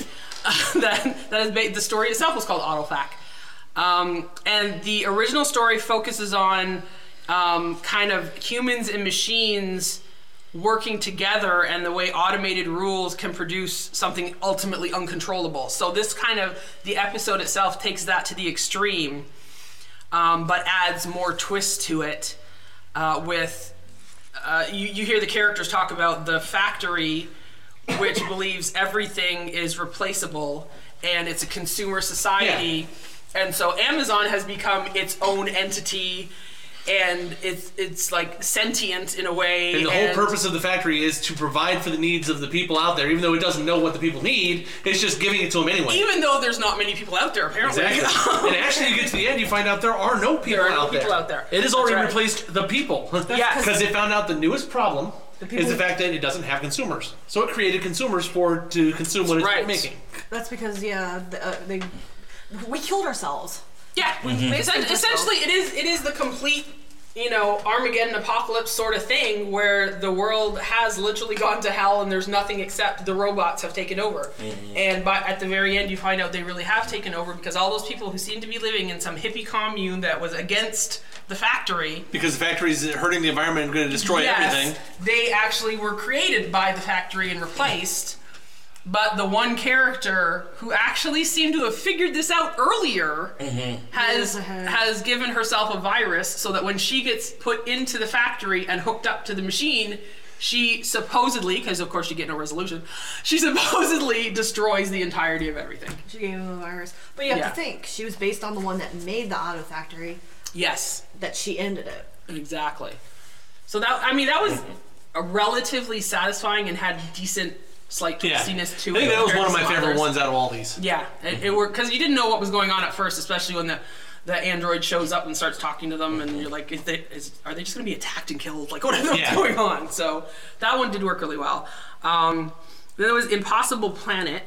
that that is ba- the story itself was called AutoFac, um, and the original story focuses on um, kind of humans and machines working together and the way automated rules can produce something ultimately uncontrollable. So this kind of the episode itself takes that to the extreme, um, but adds more twist to it uh, with. Uh, you, you hear the characters talk about the factory, which believes everything is replaceable and it's a consumer society. Yeah. And so Amazon has become its own entity and it's it's like sentient in a way. And the and whole purpose of the factory is to provide for the needs of the people out there, even though it doesn't know what the people need. It's just giving it to them anyway. Even though there's not many people out there, apparently. Exactly. And actually, you get to the end, you find out there are no people, There are no out, people there. out there. It has That's already right. replaced the people. Yes. Because they found out the newest problem people- is the fact that it doesn't have consumers. So it created consumers for to consume what it's Right. making. That's because yeah, the, uh, they we killed ourselves. Yeah, Mm-hmm. Essen- essentially, it is it is the complete, you know, Armageddon apocalypse sort of thing where the world has literally gone to hell and there's nothing except the robots have taken over. Mm-hmm. And by at the very end, you find out they really have taken over because all those people who seem to be living in some hippie commune that was against the factory. Because the factory is hurting the environment and going to destroy yes, everything. They actually were created by the factory and replaced. But the one character who actually seemed to have figured this out earlier has has given herself a virus so that when she gets put into the factory and hooked up to the machine, she supposedly, because of course you get no resolution, she supposedly destroys the entirety of everything. She gave him a virus, but you have Yeah. to think she was based on the one that made the auto factory. Yes, That she ended it. exactly. So that I mean that was a relatively satisfying and had decent slight Yeah. twistiness to I it. think that was compared one of to my some favorite others. ones out of all these. Yeah, it, it worked because you didn't know what was going on at first, especially when the the android shows up and starts talking to them, and you're like, is they, is, are they just going to be attacked and killed? Like, what is Yeah. going on? So that one did work really well. Um, then there was Impossible Planet,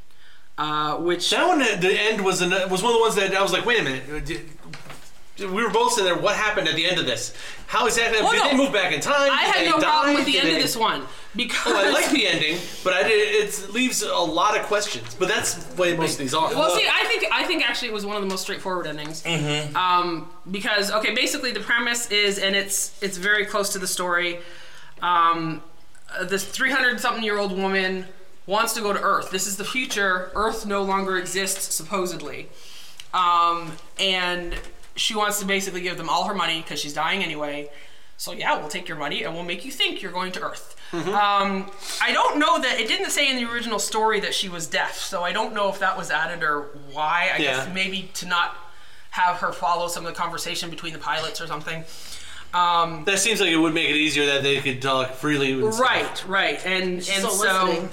uh, which That one, at the end, was an, was one of the ones that I was like, wait a minute. Did- We were both sitting there. What happened at the end of this? How exactly? Well, did no. they move back in time? I Did had they no problem die? with the Did end they- of this one because Oh, I like the ending, but I did, it leaves a lot of questions. But that's the way most of these are. Well, see, I think I think actually it was one of the most straightforward endings. Mm-hmm. Um, because okay, basically the premise is, and it's it's very close to the story. Um, uh, this three hundred something year old woman wants to go to Earth. This is the future. Earth no longer exists supposedly, um, and she wants to basically give them all her money because she's dying anyway. So yeah, we'll take your money and we'll make you think you're going to Earth. Mm-hmm. Um, I don't know that it didn't say in the original story that she was deaf, so I don't know if that was added or why. I Yeah. guess maybe to not have her follow some of the conversation between the pilots or something. Um, That seems like it would make it easier that they could talk freely. and stuff. right, right, and and Still so listening.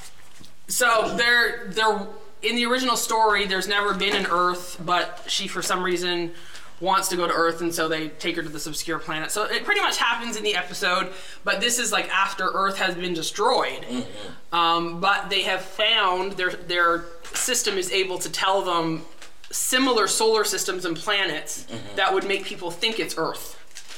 so there there in the original story, there's never been an Earth, but she for some reason wants to go to Earth, and so they take her to this obscure planet. So it pretty much happens in the episode, but this is like after Earth has been destroyed. Um, but they have found their their system is able to tell them similar solar systems and planets that would make people think it's Earth.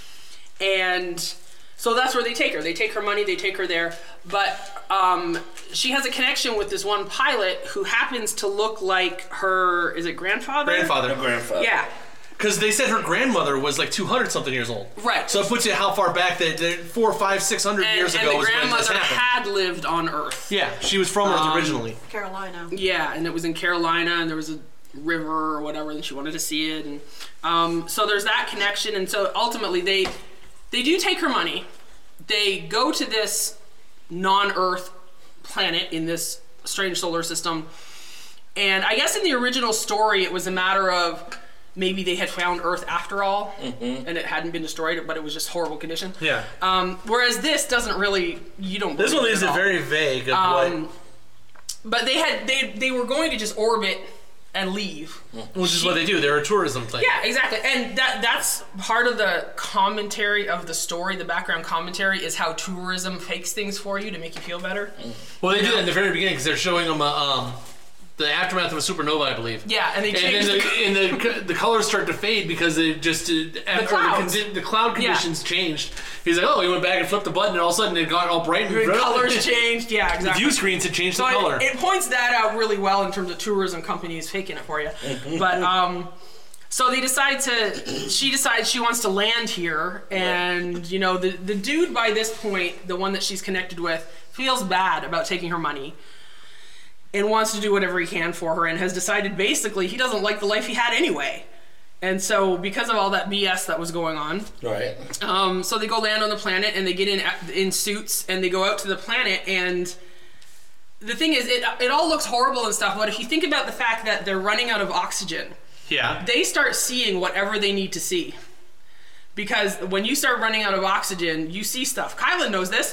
And so that's where they take her. They take her money, they take her there. But um, she has a connection with this one pilot who happens to look like her, is it grandfather? Grandfather. grandfather. Yeah. Because they said her grandmother was like two hundred something years old. Right. So it puts you how far back that, that four, five, six hundred And, years and ago the is when this grandmother happened. had lived on Earth. Yeah, she was from Earth Um, originally. Carolina. Yeah, and it was in Carolina, and there was a river or whatever, and she wanted to see it. And um, so there's that connection, and so ultimately they they do take her money. They go to this non-Earth planet in this strange solar system, and I guess in the original story it was a matter of maybe they had found Earth after all, Mm-hmm. and it hadn't been destroyed, but it was just horrible condition. Yeah. Um, whereas this doesn't really, you don't. This one believe leaves at it all. very vague of Um, what. But they had they they were going to just orbit and leave. Which is what they do. They're a tourism thing. Yeah, exactly. And that that's part of the commentary of the story, the background commentary, is how tourism fakes things for you to make you feel better. Well, they do that in the very beginning because they're showing them uh, um, the aftermath of a supernova, I believe. Yeah, and they change and then the, the, and the, the colors start to fade because they just... Uh, the, clouds. the, condi- the cloud conditions yeah. changed. He's like, oh, he went back and flipped the button and all of a sudden it got all bright and the red. colors changed, yeah, exactly. The view screens had changed so the color. It, it points that out really well in terms of tourism companies faking it for you. But, um... So they decide to, she decides she wants to land here, and, you know, the, the dude by this point, the one that she's connected with, feels bad about taking her money and wants to do whatever he can for her, and has decided basically he doesn't like the life he had anyway. And so because of all that B S that was going on, right? Um, so they go land on the planet, and they get in in suits, and they go out to the planet, and the thing is, it, it all looks horrible and stuff, but if you think about the fact that they're running out of oxygen, yeah, they start seeing whatever they need to see. Because when you start running out of oxygen, you see stuff. Kylan knows this.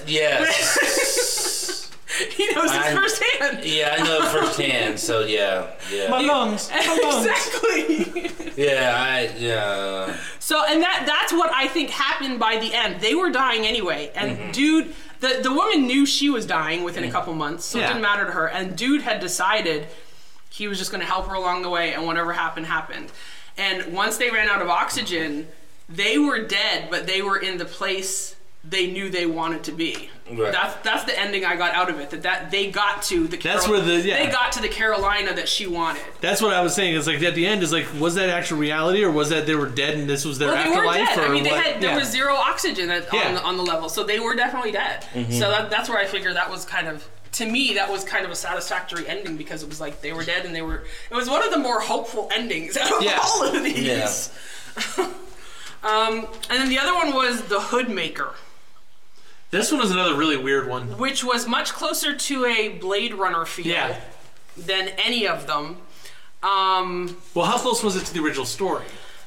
Yes. He knows this I, firsthand. Yeah, I know it firsthand, so yeah. yeah. My lungs. My lungs. Exactly. Yeah, I, yeah. So, and that that's what I think happened by the end. They were dying anyway. And mm-hmm. dude, the, the woman knew she was dying within mm-hmm. a couple months, so yeah. it didn't matter to her. And dude had decided he was just going to help her along the way, and whatever happened, happened. And once they ran out of oxygen, they were dead, but they were in the place they knew they wanted to be. Right. That's that's the ending I got out of it. That that they got to the that's Carol- where the yeah. they got to the Carolina that she wanted. That's what I was saying. It's like at the end is like, was that actual reality, or was that they were dead and this was their well, they afterlife? Were dead. Or I mean, they what? had there yeah. was zero oxygen at, yeah. on the, on the level, so they were definitely dead. Mm-hmm. So that, that's where I figured that was kind of. To me, that was kind of a satisfactory ending because it was like they were dead and they were. It was one of the more hopeful endings out of yeah. all of these. Yeah. um, and then the other one was The Hoodmaker. This one was another really weird one, which was much closer to a Blade Runner feel yeah. than any of them. Um, well, how close was it to the original story?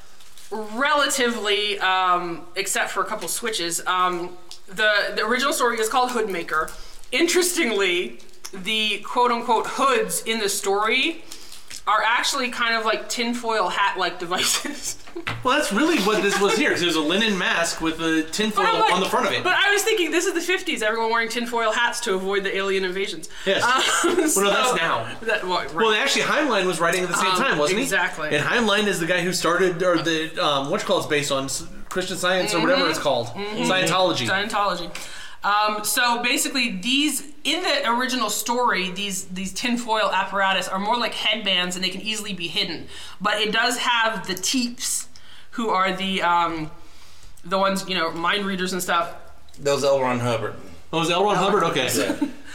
Relatively, um, except for a couple switches. Um, the the original story is called Hoodmaker. Interestingly, the quote-unquote hoods in the story are actually kind of like tinfoil hat-like devices. Well, that's really what this was here. Because there's a linen mask with a tinfoil like, on the front of it. But I was thinking, this is the fifties. Everyone wearing tinfoil hats to avoid the alien invasions. Yes. Um, well, so, no, that's now. That, well, right. well, actually, Heimline was writing at the same um, time, wasn't exactly. he? Exactly. And Heimline is the guy who started, or the um, what's called based on Christian Science mm-hmm. or whatever it's called, mm-hmm. Scientology. Scientology. Um, so basically, these in the original story, these these tinfoil apparatus are more like headbands, and they can easily be hidden. But it does have the teeps, who are the um, the ones, you know, mind readers and stuff. Those L. Ron Hubbard. Oh, was L. Ron Hubbard? Okay. Yeah.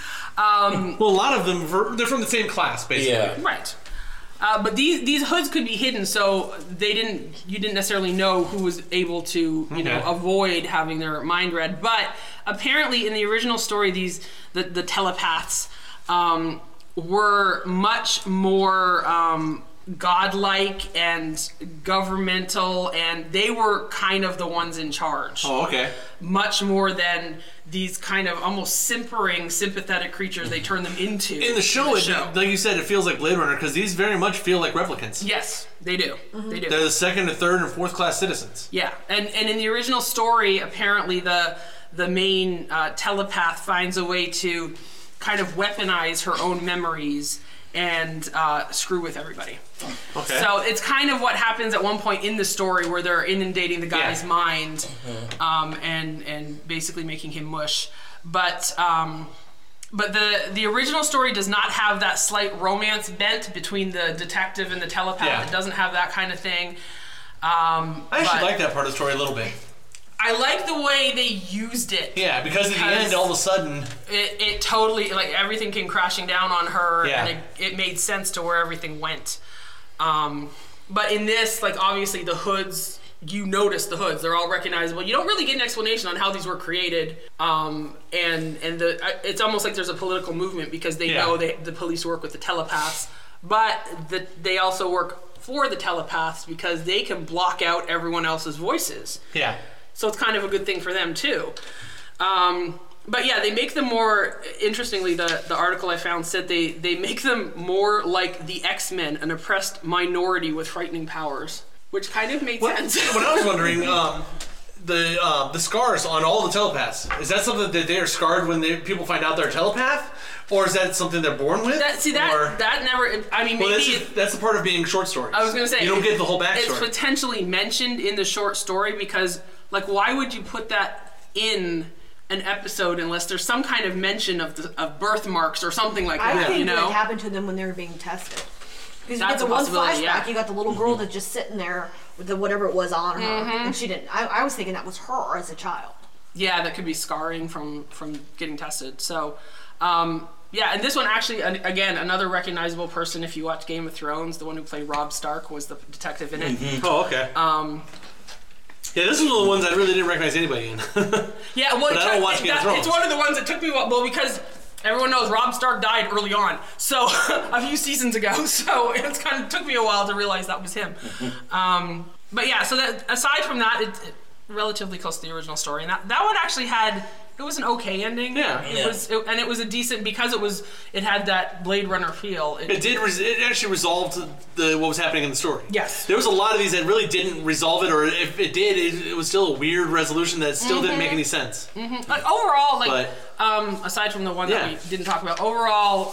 um, well, a lot of them they're from the same class, basically. Yeah. Right. Uh, but these these hoods could be hidden, so they didn't. You didn't necessarily know who was able to, you okay. know, avoid having their mind read. But apparently, in the original story, these the the telepaths um, were much more um, godlike and governmental, and they were kind of the ones in charge. Oh, okay. Much more than these kind of almost simpering, sympathetic creatures they turn them into. In the show, in the it, show. like you said, it feels like Blade Runner because these very much feel like replicants. Yes, they do. Mm-hmm. They do. They're the second, and third, and fourth class citizens. Yeah, and and in the original story, apparently the the main uh, telepath finds a way to kind of weaponize her own memories and uh, screw with everybody. Okay. So it's kind of what happens at one point in the story where they're inundating the guy's yeah. mind um, and and basically making him mush. But um, but the the original story does not have that slight romance bent between the detective and the telepath. Yeah. It doesn't have that kind of thing. Um, I actually but like that part of the story a little bit. I like the way they used it. Yeah, because, because at the end, all of a sudden... It, it totally, like, everything came crashing down on her, yeah. and it, it made sense to where everything went. Um, but in this, like, obviously the hoods, you notice the hoods. They're all recognizable. You don't really get an explanation on how these were created. Um, and and the it's almost like there's a political movement because they yeah. know they, the police work with the telepaths. But the, they also work for the telepaths because they can block out everyone else's voices. Yeah. So it's kind of a good thing for them, too. Um, but yeah, they make them more. Interestingly, the the article I found said they they make them more like the X-Men, an oppressed minority with frightening powers, which kind of made What, sense. what I was wondering, um, the uh, the scars on all the telepaths, is that something that they are scarred when they, people find out they're a telepath? Or is that something they're born with? That, see that or, that never. I mean, well, maybe that's, it, that's the part of being short stories. I was gonna say you don't get the whole It's backstory. potentially mentioned in the short story because, like, why would you put that in an episode unless there's some kind of mention of the, of birthmarks or something like I that? think You know, it happened to them when they were being tested. Because you get That's the a one possibility, flashback, yeah. you got the little girl that's just sitting there with the whatever it was on her, Mhm. and she didn't. I, I was thinking that was her as a child. yeah, that could be scarring from from getting tested. So, um, yeah, and this one actually, an- again, another recognizable person. If you watch Game of Thrones, the one who played Robb Stark was the detective in it. Oh, okay. Um, yeah, this was one of the ones I really didn't recognize anybody in. Yeah, well, But it I don't took- watch Game of that- Thrones. It's one of the ones that took me a while, well, because everyone knows Robb Stark died early on, so a few seasons ago. So it's kind of took me a while to realize that was him. Um, but yeah, so that aside from that, it's it, relatively close to the original story, and that that one actually had. It was an okay ending. Yeah. it Yeah. was, it, and it was a decent because it was. It had that Blade Runner feel. It did. Res- it actually resolved the what was happening in the story. Yes. There was a lot of these that really didn't resolve it, or if it did, it, it was still a weird resolution that still didn't make any sense. Mm-hmm. But overall, like, But- um, aside from the one that Yeah. we didn't talk about, overall,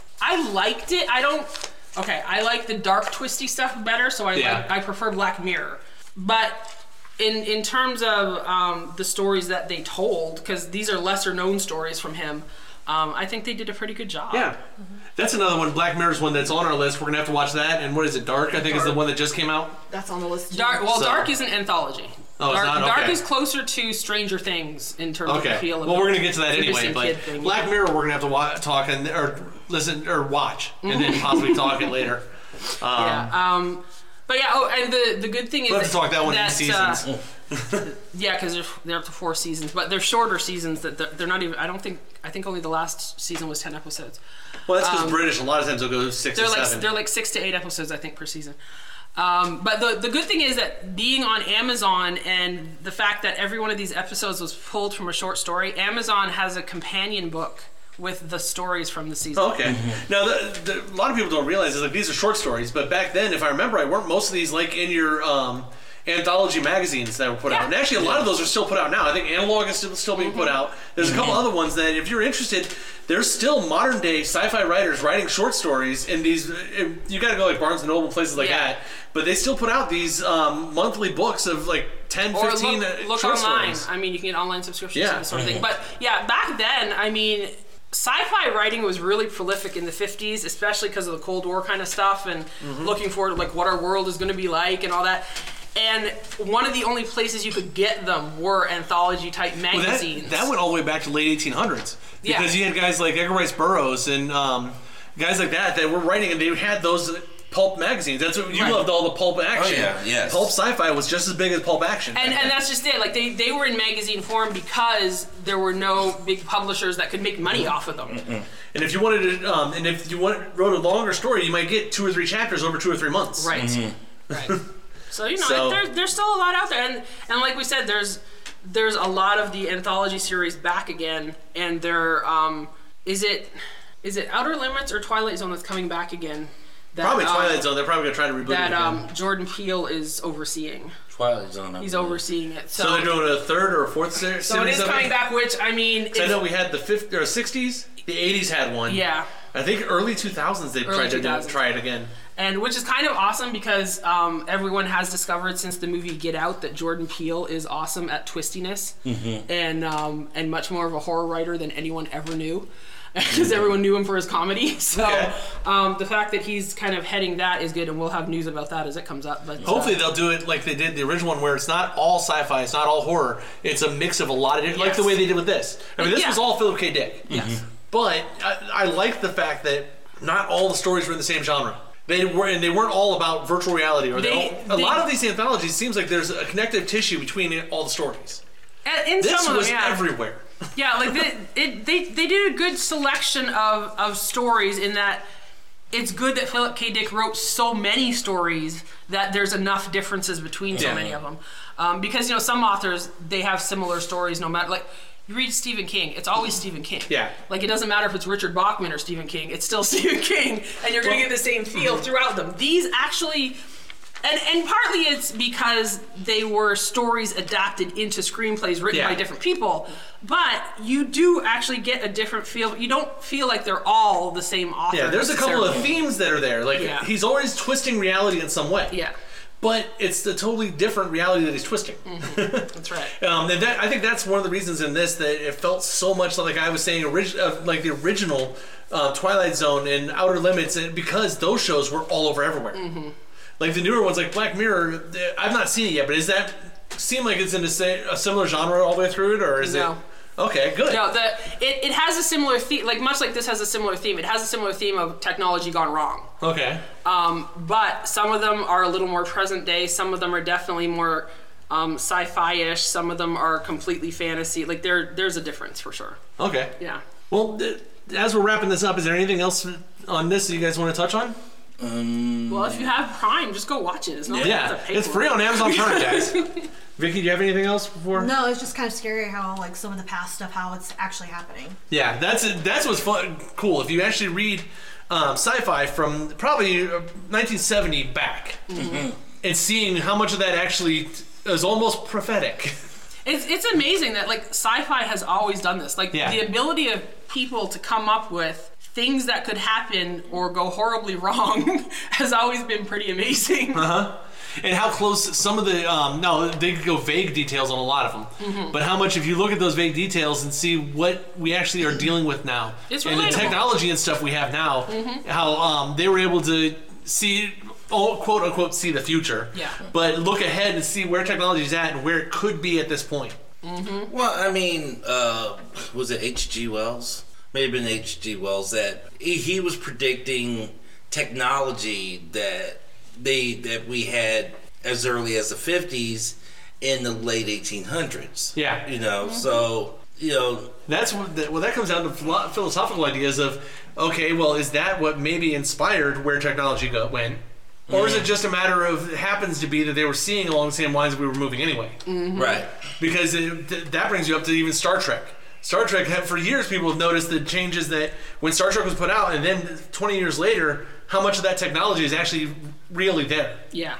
I liked it. I don't. Okay, I like the dark, twisty stuff better, so I Yeah. like, I prefer Black Mirror. But in in terms of um, the stories that they told, because these are lesser known stories from him, um, I think they did a pretty good job. Yeah. That's another one. Black Mirror's one that's on our list. We're gonna have to watch that. And what is it? Dark, I think, is the one that just came out. That's on the list. too. Dark. Well, So- Dark is an anthology. Oh, it's Dark, not? Dark Okay. is closer to Stranger Things in terms of the Okay. feel of Well, it. we're gonna get to that It's a anyway. missing But kid thing. Black Mirror, we're gonna have to wa- talk and or listen or watch, and then possibly talk it later. Um, Yeah. Um, but yeah. Oh, and the the good thing is We'll have to talk that one in uh, seasons. yeah, because they're they're up to four seasons, but they're shorter seasons. That they're, they're not even. I don't think. I think only the last season was ten episodes. Well, that's because Um, British. A lot of times they'll go six They're or like seven. they're like six to eight episodes, I think, per season. Um, but the the good thing is that being on Amazon and the fact that every one of these episodes was pulled from a short story, Amazon has a companion book with the stories from the season. Oh, okay. Now, the, the, a lot of people don't realize is like these are short stories, but back then, if I remember right, weren't most of these like in your um, anthology magazines that were put out? And actually, a lot of those are still put out now. I think Analog is still, still being put out. There's a couple other ones that, if you're interested, there's still modern day sci-fi writers writing short stories in these. You got to go like Barnes and Noble, places like Yeah. that. But they still put out these um, monthly books of like ten, Or fifteen look, uh, look short online. stories. I mean, you can get online subscriptions Yeah. to this sort of thing. But yeah, back then, I mean, sci-fi writing was really prolific in the fifties, especially because of the Cold War kind of stuff and Mm-hmm. looking forward to like what our world is going to be like and all that. And one of the only places you could get them were anthology type Well, that, magazines. that went all the way back to late eighteen hundreds Yeah. because you had guys like Edgar Rice Burroughs and um, guys like that that were writing, and they had those pulp magazines. That's what you Right. loved, all the pulp action. Oh, yeah, yes. Pulp sci-fi was just as big as pulp action. And, back and then. that's just it. Like they, they were in magazine form because there were no big publishers that could make money off of them. And if you wanted to, um, and if you want, wrote a longer story, you might get two or three chapters over two or three months. Right. Right. So you know, So- there's there's still a lot out there, and and like we said, there's there's a lot of the anthology series back again, and they're um, is it is it Outer Limits or Twilight Zone that's coming back again? That, Probably um, Twilight Zone. They're probably gonna try to reboot That it again. um, Jordan Peele is overseeing. Twilight Zone. I He's believe. overseeing it. So, so they're doing a third or a fourth se- series so it is of coming it? back. Which I mean, 'Cause I it's- know we had the fifties or sixties. The eighties had one. yeah. I think early two thousands they Early tried to two thousands. try it again. And which is kind of awesome because um, everyone has discovered since the movie Get Out that Jordan Peele is awesome at twistiness and um, and much more of a horror writer than anyone ever knew because everyone knew him for his comedy. So Okay. um, the fact that he's kind of heading that is good, and we'll have news about that as it comes up. But uh, Hopefully they'll do it like they did the original one, where it's not all sci-fi, it's not all horror. It's a mix of a lot of different, like the Yes. way they did with this. I mean, this Yeah. was all Philip K. Dick. yes. But I, I like the fact that not all the stories were in the same genre. They were, and they weren't all about virtual reality. Or they, They- all, a they- lot of these anthologies seems like there's a connective tissue between all the stories. And in This some of was them, yeah. everywhere. Yeah, like they, it, they they did a good selection of, of stories in that it's good that Philip K. Dick wrote so many stories that there's enough differences between so Yeah. many of them. Um, because, you know, some authors, they have similar stories no matter, like, You read Stephen King, it's always Stephen King. Yeah. Like, it doesn't matter if it's Richard Bachman or Stephen King, it's still Stephen King, and you're going to Well- get the same feel throughout them. These actually, and, and partly it's because they were stories adapted into screenplays written Yeah. by different people, but you do actually get a different feel. You don't feel like they're all the same author. Yeah, there's a couple of necessarily. themes that are there. Like, Yeah. he's always twisting reality in some way. Yeah. But it's the totally different reality that he's twisting. That's right. Um, and that, I think that's one of the reasons in this that it felt so much like I was saying, orig- uh, like the original uh, Twilight Zone and Outer Limits, and because those shows were all over everywhere. Mm-hmm. Like the newer ones, like Black Mirror, I've not seen it yet, but is that seem like it's in a, sa- a similar genre all the way through it, or is No. it? Okay, good. No, the it, it has a similar theme, like much like this has a similar theme. It has a similar theme of technology gone wrong. Okay. Um, but some of them are a little more present day. Some of them are definitely more um, sci-fi-ish. Some of them are completely fantasy. Like there, there's a difference for sure. Okay. Yeah. Well, th- as we're wrapping this up, is there anything else on this that you guys want to touch on? Um, Well, if you have Prime, just go watch it. It's not like you have Yeah, to pay it's for free it. on Amazon Prime, guys. Vicky, do you have anything else before? No, it's just kind of scary how like some of the past stuff, how it's actually happening. Yeah, that's that's what's fun, cool. If you actually read um, sci-fi from probably nineteen seventy back, Mhm. and seeing how much of that actually is almost prophetic. It's it's amazing that like sci-fi has always done this. Like Yeah. the ability of people to come up with things that could happen or go horribly wrong has always been pretty amazing. Uh huh. And how close some of the um, no, they could go vague details on a lot of them. Mhm. But how much if you look at those vague details and see what we actually are dealing with now, It's and the relatable. technology and stuff we have now, Mhm. how um, they were able to see, oh, quote unquote, see the future. Yeah. But look ahead and see where technology is at and where it could be at this point. Mm-hmm. Well, I mean, uh, was it H G Wells? Maybe been H G Wells that he, he was predicting technology that they that we had as early as the fifties in the late eighteen hundreds. Yeah. You know, Mm-hmm. so you know That's what that, well, that comes down to philo- philosophical ideas of, okay, well, is that what maybe inspired where technology go, went? Or is it just a matter of, it happens to be that they were seeing along the same lines that we were moving anyway? Mhm. Right. Because it, th- that brings you up to even Star Trek. Star Trek, had, for years, people have noticed the changes that when Star Trek was put out, and then twenty years later, how much of that technology is actually really there. Yeah.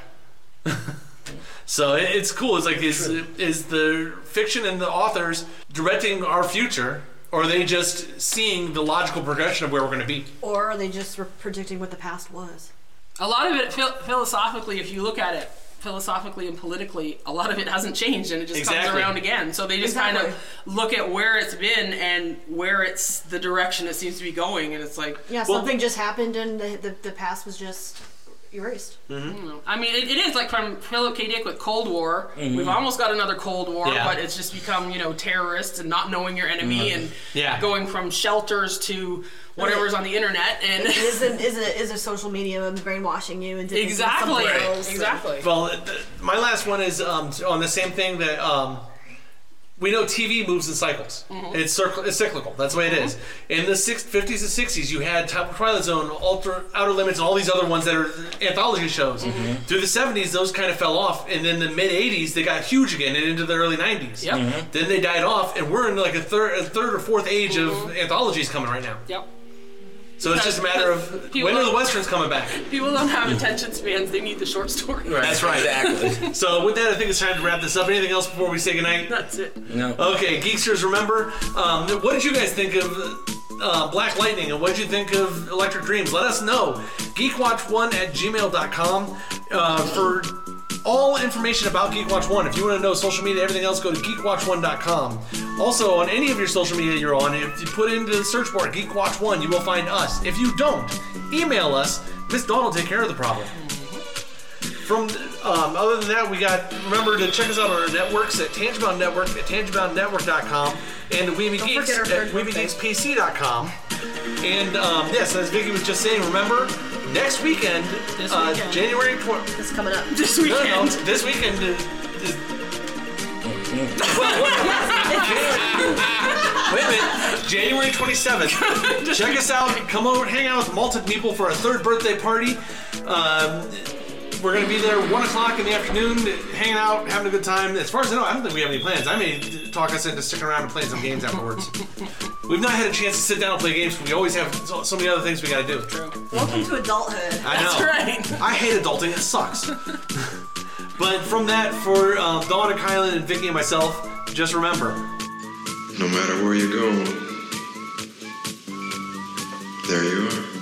So it, it's cool. It's like, is, is the fiction and the authors directing our future, or are they just seeing the logical progression of where we're going to be? Or are they just re- predicting what the past was? A lot of it, phil- philosophically, if you look at it philosophically and politically, a lot of it hasn't changed, and it just Exactly. comes around again. So they just Exactly. kind of look at where it's been and where it's the direction it seems to be going, and it's like, Yeah, Well- something just happened and the, the, the past was just erased. Mm-hmm. I mean, it, it is like from Philip K. Dick with Cold War. Mhm. We've almost got another Cold War, Yeah. but it's just become, you know, terrorists and not knowing your enemy and Yeah. going from shelters to whatever's on the internet. And is it is it is it social media brainwashing you into thinking exactly, something else? exactly. Well, th- my last one is um, on the same thing that um, we know T V moves in cycles. Mhm. It's, circle, it's cyclical. That's the way it is. In the six, fifties and sixties, you had Top of Twilight Zone, Ultra, Outer Limits, and all these other ones that are anthology shows. Through the seventies, those kind of fell off. And then the mid eighties, they got huge again and into the early nineties. Yep. Mhm. Then they died off, and we're in like a third, a third or fourth age of anthologies coming right now. Yep. So it's just a matter of People when are the don't- westerns coming back? People don't have attention spans. They need the short story. That's right. Exactly. So with that, I think it's time to wrap this up. Anything else before we say goodnight? That's it. No. Okay, Geeksters, remember, um, what did you guys think of uh, Black Lightning, and what did you think of Electric Dreams? Let us know. geek watch one at gmail dot com uh, for all information about Geek Watch one. If you want to know social media, everything else, go to geek watch one dot com. Also, on any of your social media you're on, if you put into the search bar Geek Watch one, you will find us. If you don't, email us. Miss Dawn will take care of the problem. From um, other than that, we got, remember to check us out on our networks at Tangibound Network at tangibound network dot com and the Weeby Don't Geeks forget our at third weeby birthday. geeks p c dot com. And um, yes, as Vicky was just saying, remember, next weekend, This uh, weekend. January twelfth. It's coming up. This No, weekend. no, no, this weekend is. is well, wait a minute, January twenty-seventh. Check us out. Come over, hang out with Malta people for our third birthday party. Um, we're going to be there one o'clock in the afternoon, hanging out, having a good time. As far as I know, I don't think we have any plans. I may talk us into sticking around and playing some games afterwards. We've not had a chance to sit down and play games because we always have so, so many other things we got to do. True. Welcome to adulthood. I know. That's right. I hate adulting. It sucks. But from that, for um, Dawn and Kylan and Vicky and myself, just remember, no matter where you go, there you are.